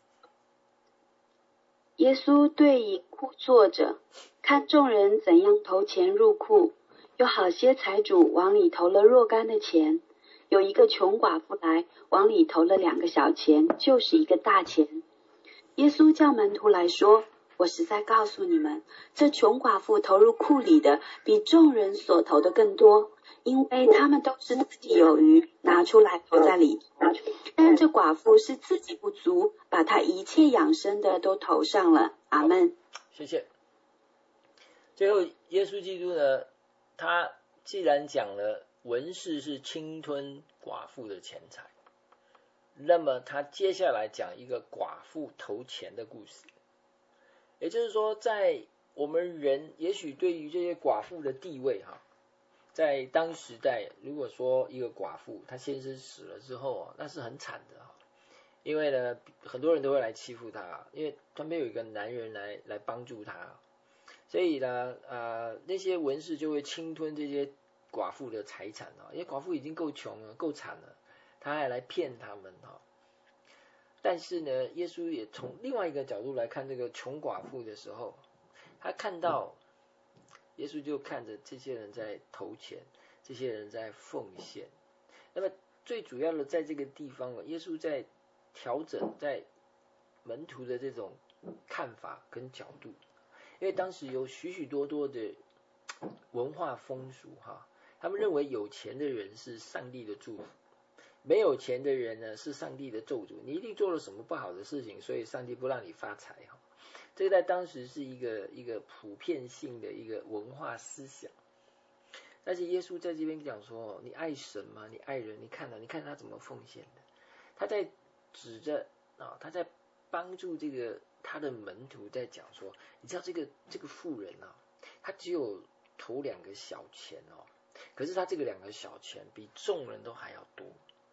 耶稣对银库坐着，看众人怎样投钱入库，有好些财主往里投了若干的钱，有一个穷寡妇来，往里投了两个小钱，就是一个大钱。耶稣叫门徒来说，我实在告诉你们，这穷寡妇投入库里的比众人所投的更多，因为他们都是自己有余，拿出来投在里头，但这寡妇是自己不足，把她一切养生的都投上了。阿们。 谢谢。最后耶稣基督呢，他既然讲了文士是侵吞寡妇的钱财，那么他接下来讲一个寡妇投钱的故事。也就是说，在我们人也许对于这些寡妇的地位哈，在当时代，如果说一个寡妇她先生死了之后啊，那是很惨的哈，因为呢很多人都会来欺负她，因为她没有一个男人来来帮助她，所以呢呃那些文士就会侵吞这些寡妇的财产啊，因为寡妇已经够穷了，够惨了，他还来骗他们哈。但是呢，耶稣也从另外一个角度来看这个穷寡妇的时候，他看到耶稣就看着这些人在投钱，这些人在奉献。那么最主要的在这个地方，耶稣在调整在门徒的这种看法跟角度，因为当时有许许多多的文化风俗哈，他们认为有钱的人是上帝的祝福，没有钱的人呢是上帝的咒诅，你一定做了什么不好的事情，所以上帝不让你发财哈。这个在当时是一个一个普遍性的一个文化思想。但是耶稣在这边讲说，你爱神吗？你爱人？你看到、啊、你看他怎么奉献的？他在指着啊，他在帮助这个他的门徒在讲说，你知道这个这个妇人啊，他只有投两个小钱哦，可是他这个两个小钱比众人都还要多。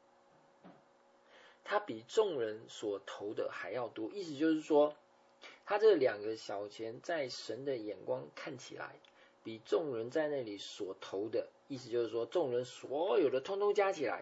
他比众人所投的还要多，意思就是说，他这两个小钱在神的眼光看起来，比众人在那里所投的，意思就是说，众人所有的通通加起来，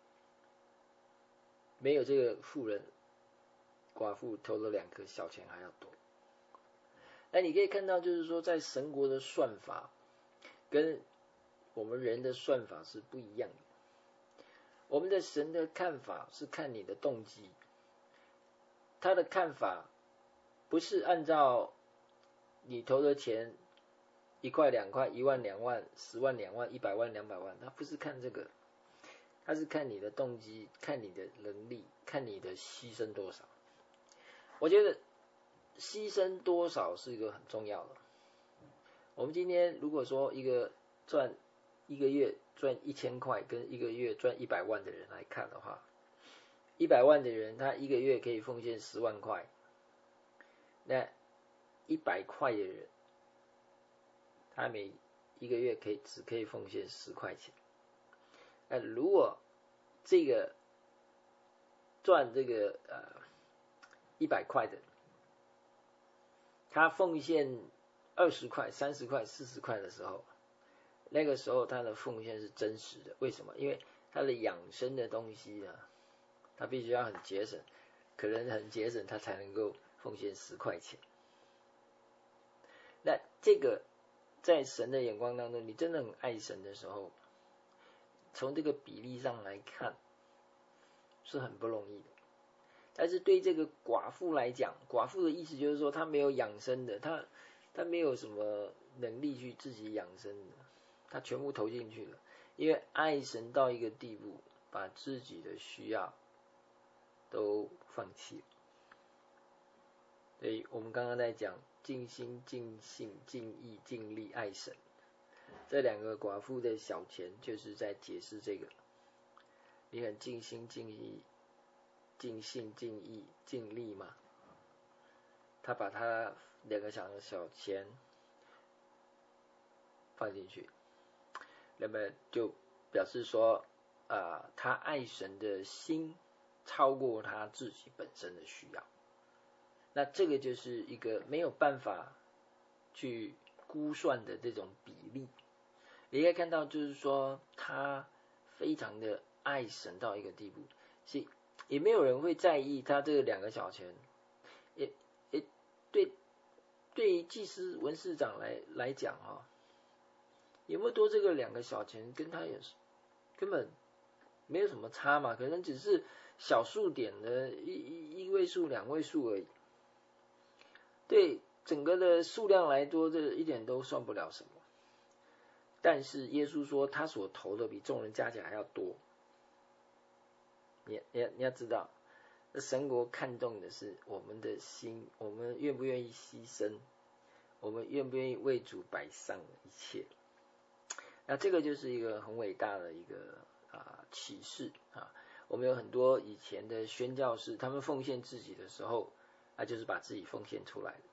没有这个妇人寡妇投了两个小钱还要多。那你可以看到，就是说，在神国的算法跟我们人的算法是不一样的。我们的神的看法是看你的动机，他的看法不是按照你投的钱一块两块一万两万十万两万一百万两百万，他不是看这个， 他是看你的动机，看你的能力，看你的牺牲多少。我觉得牺牲多少是一个很重要的。我们今天如果说一个赚一个月赚一千块，跟一个月赚一百万的人来看的话，一百万的人他一个月可以奉献十万块，那一百块的人，他每一个月可以只可以奉献十块钱。那如果这个赚这个呃一百块的，他奉献二十块、三十块、四十块的时候，那个时候他的奉献是真实的。为什么？因为他的养生的东西啊，他必须要很节省，可能很节省，他才能够奉献十块钱。那这个在神的眼光当中，你真的很爱神的时候，从这个比例上来看是很不容易的。但是对这个寡妇来讲，寡妇的意思就是说她没有养生的，她她没有什么能力去自己养生的，她全部投进去了，因为爱神到一个地步，把自己的需要都放弃了。所以我们刚刚在讲尽心、尽性、尽意、尽力爱神，这两个寡妇的小钱就是在解释这个。你很尽心、尽意、尽性、尽意、尽力嘛？他把他两个小小钱放进去，那么就表示说，啊、呃，他爱神的心超过他自己本身的需要。那这个就是一个没有办法去估算的这种比例。你可以看到，就是说他非常的爱神到一个地步，是也没有人会在意他这两个小钱，也也对对于祭司文士长来来讲啊、哦，有没有多这个两个小钱，跟他也是根本没有什么差嘛，可能只是小数点的一一一位数、两位数而已。对整个的数量来说，这一点都算不了什么。但是耶稣说，他所投的比众人加起来还要多。你你你要知道，神国看重的是我们的心，我们愿不愿意牺牲，我们愿不愿意为主摆上一切。那这个就是一个很伟大的一个啊启示啊。我们有很多以前的宣教士，他们奉献自己的时候，那就是把自己奉献出来的。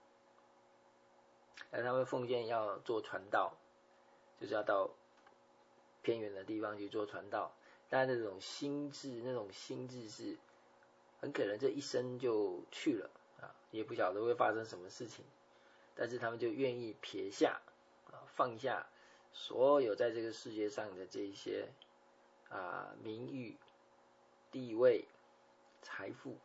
那他们奉献要做传道，就是要到偏远的地方去做传道。但那种心智，那种心智是很可能这一生就去了啊，也不晓得会发生什么事情。但是他们就愿意撇下啊，放下所有在这个世界上的这一些啊名誉、地位、财富。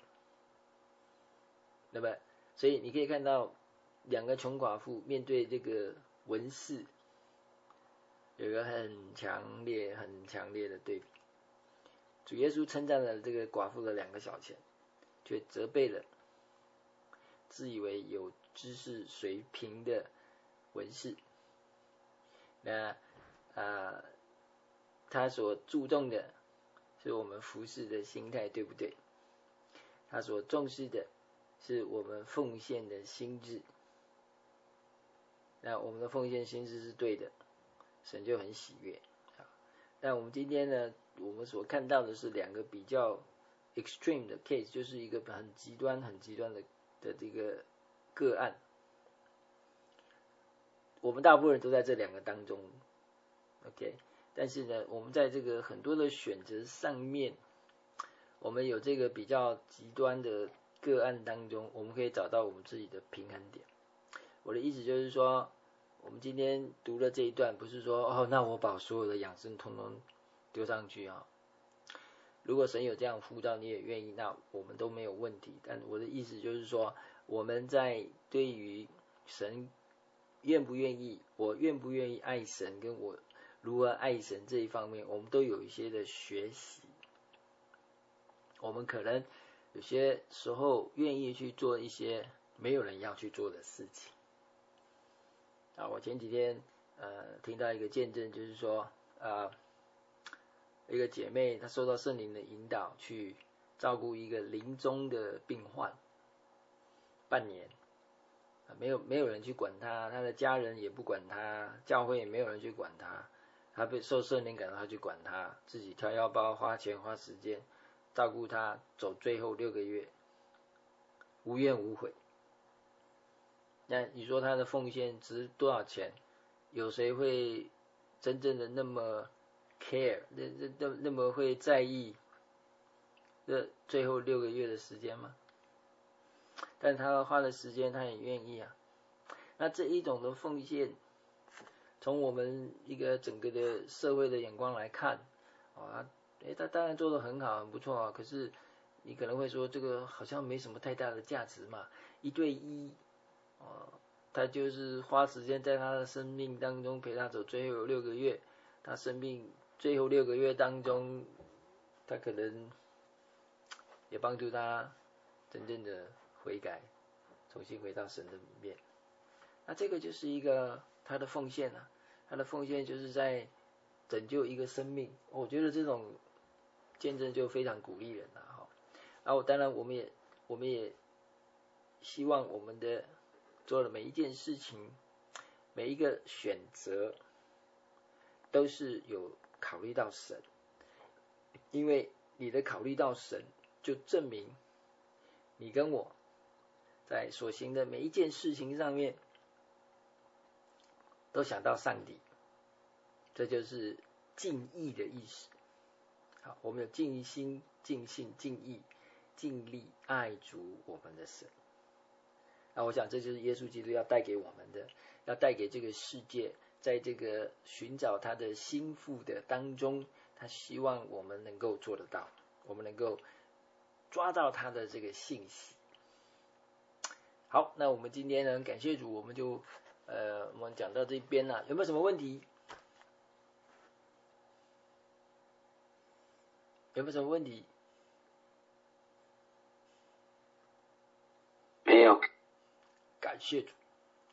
那么，所以你可以看到两个穷寡妇面对这个文士，有一个很强烈、很强烈的对比。主耶稣称赞了这个寡妇的两个小钱，却责备了自以为有知识水平的文士。那啊，他所注重的是我们服事的心态，对不对？他所重视的是我们奉献的心志。那我们的奉献心志是对的，神就很喜悦。但我们今天呢，我们所看到的是两个比较 extreme 的 case， 就是一个很极端、很极端的的这个个案。我们大部分人都在这两个当中 ，OK。但是呢，我们在这个很多的选择上面，我们有这个比较极端的个案当中，我们可以找到我们自己的平衡点。我的意思就是说，我们今天读了这一段，不是说哦，那我把所有的养生通通丢上去啊。如果神有这样呼召，你也愿意，那我们都没有问题。但我的意思就是说，我们在对于神愿不愿意，我愿不愿意爱神，跟我如何爱神这一方面，我们都有一些的学习。我们可能有些时候愿意去做一些没有人要去做的事情。啊，我前几天呃听到一个见证，就是说啊、呃， 一个姐妹，她受到圣灵的引导去照顾一个临终的病患，半年，没有没有人去管她，她的家人也不管她，教会也没有人去管她，她被受圣灵感动，她去管她，自己挑腰包，花钱花时间照顾她，走最后六个月，无怨无悔。那你说她的奉献值多少钱？有谁会真正的那么 care， 那那那那么会在意这最后六个月的时间吗？但他花的时间，他也愿意啊。那这一种的奉献，从我们一个整个的社会的眼光来看，啊，诶，他当然做得很好，很不错啊。可是你可能会说，这个好像没什么太大的价值嘛，一对一，啊。他就是花时间在他的生命当中陪他走最后六个月，他生命最后六个月当中，他可能也帮助他真正的悔改，重新回到神的里面。那这个就是一个他的奉献啊，他的奉献就是在拯救一个生命。我觉得这种见证就非常鼓励人了哈。然后当然我们也我们也希望我们的做的每一件事情，每一个选择，都是有考虑到神，因为你的考虑到神，就证明你跟我在所行的每一件事情上面，都想到上帝，这就是尽意的意思。好，我们有尽心、尽性、尽意、尽力爱主我们的神。那我想这就是耶稣基督要带给我们的，要带给这个世界，在这个寻找他的心腹的当中，他希望我们能够做得到，我们能够抓到他的这个信息。好，那我们今天呢，感谢主，我们就呃，我们讲到这边了，有没有什么问题？有没有什么问题？ 没有。 感谢主。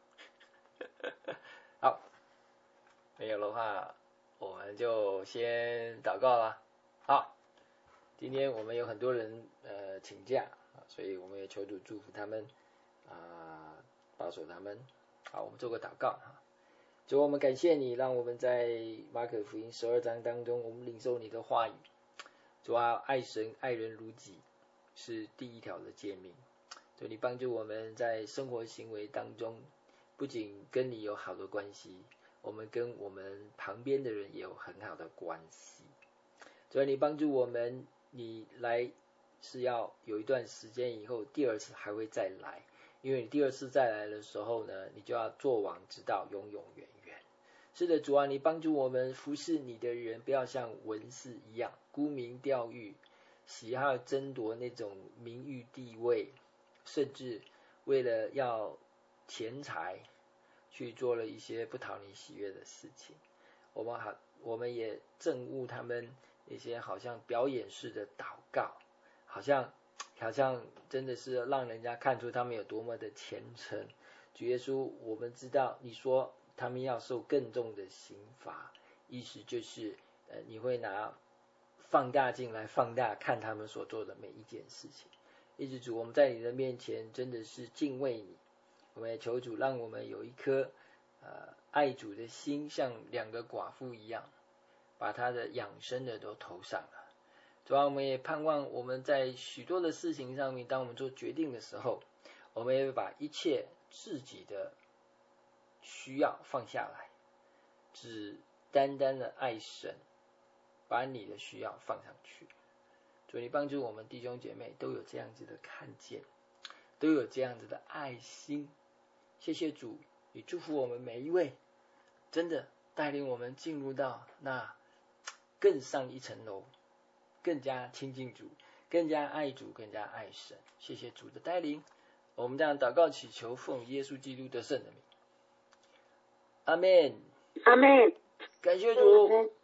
好，没有的话，我们就先祷告了。好，今天我们有很多人呃请假，所以我们也求主祝福他们啊、呃，保守他们。好，我们做个祷告哈。主，我们感谢你，让我们在马可福音十二章当中，我们领受你的话语。主啊，爱神爱人如己是第一条的诫命。主，你帮助我们在生活行为当中，不仅跟你有好的关系，我们跟我们旁边的人也有很好的关系。主，你帮助我们，你来是要有一段时间以后，第二次还会再来，因为你第二次再来的时候呢，你就要作王直到永永远远。是的，主啊，你帮助我们服侍你的人，不要像文士一样沽名钓誉，喜好争夺那种名誉地位，甚至为了要钱财去做了一些不讨你喜悦的事情。我们好，我们也憎恶他们一些好像表演式的祷告，好像好像真的是让人家看出他们有多么的虔诚。主耶稣，我们知道你说他们要受更重的刑罚，意思就是呃，你会拿放大镜来放大看他们所做的每一件事情。一直主，我们在你的面前真的是敬畏你，我们也求主让我们有一颗呃爱主的心，像两个寡妇一样，把他的养生的都投上了。主啊，我们也盼望我们在许多的事情上面，当我们做决定的时候，我们也会把一切自己的需要放下来，只单单的爱神，把你的需要放上去。主，你帮助我们弟兄姐妹都有这样子的看见，都有这样子的爱心。谢谢主，你祝福我们每一位，真的带领我们进入到那更上一层楼，更加亲近主，更加爱主，更加爱神。谢谢主的带领，我们这样祷告祈求，奉耶稣基督的圣名，阿们， 阿们， 感谢主。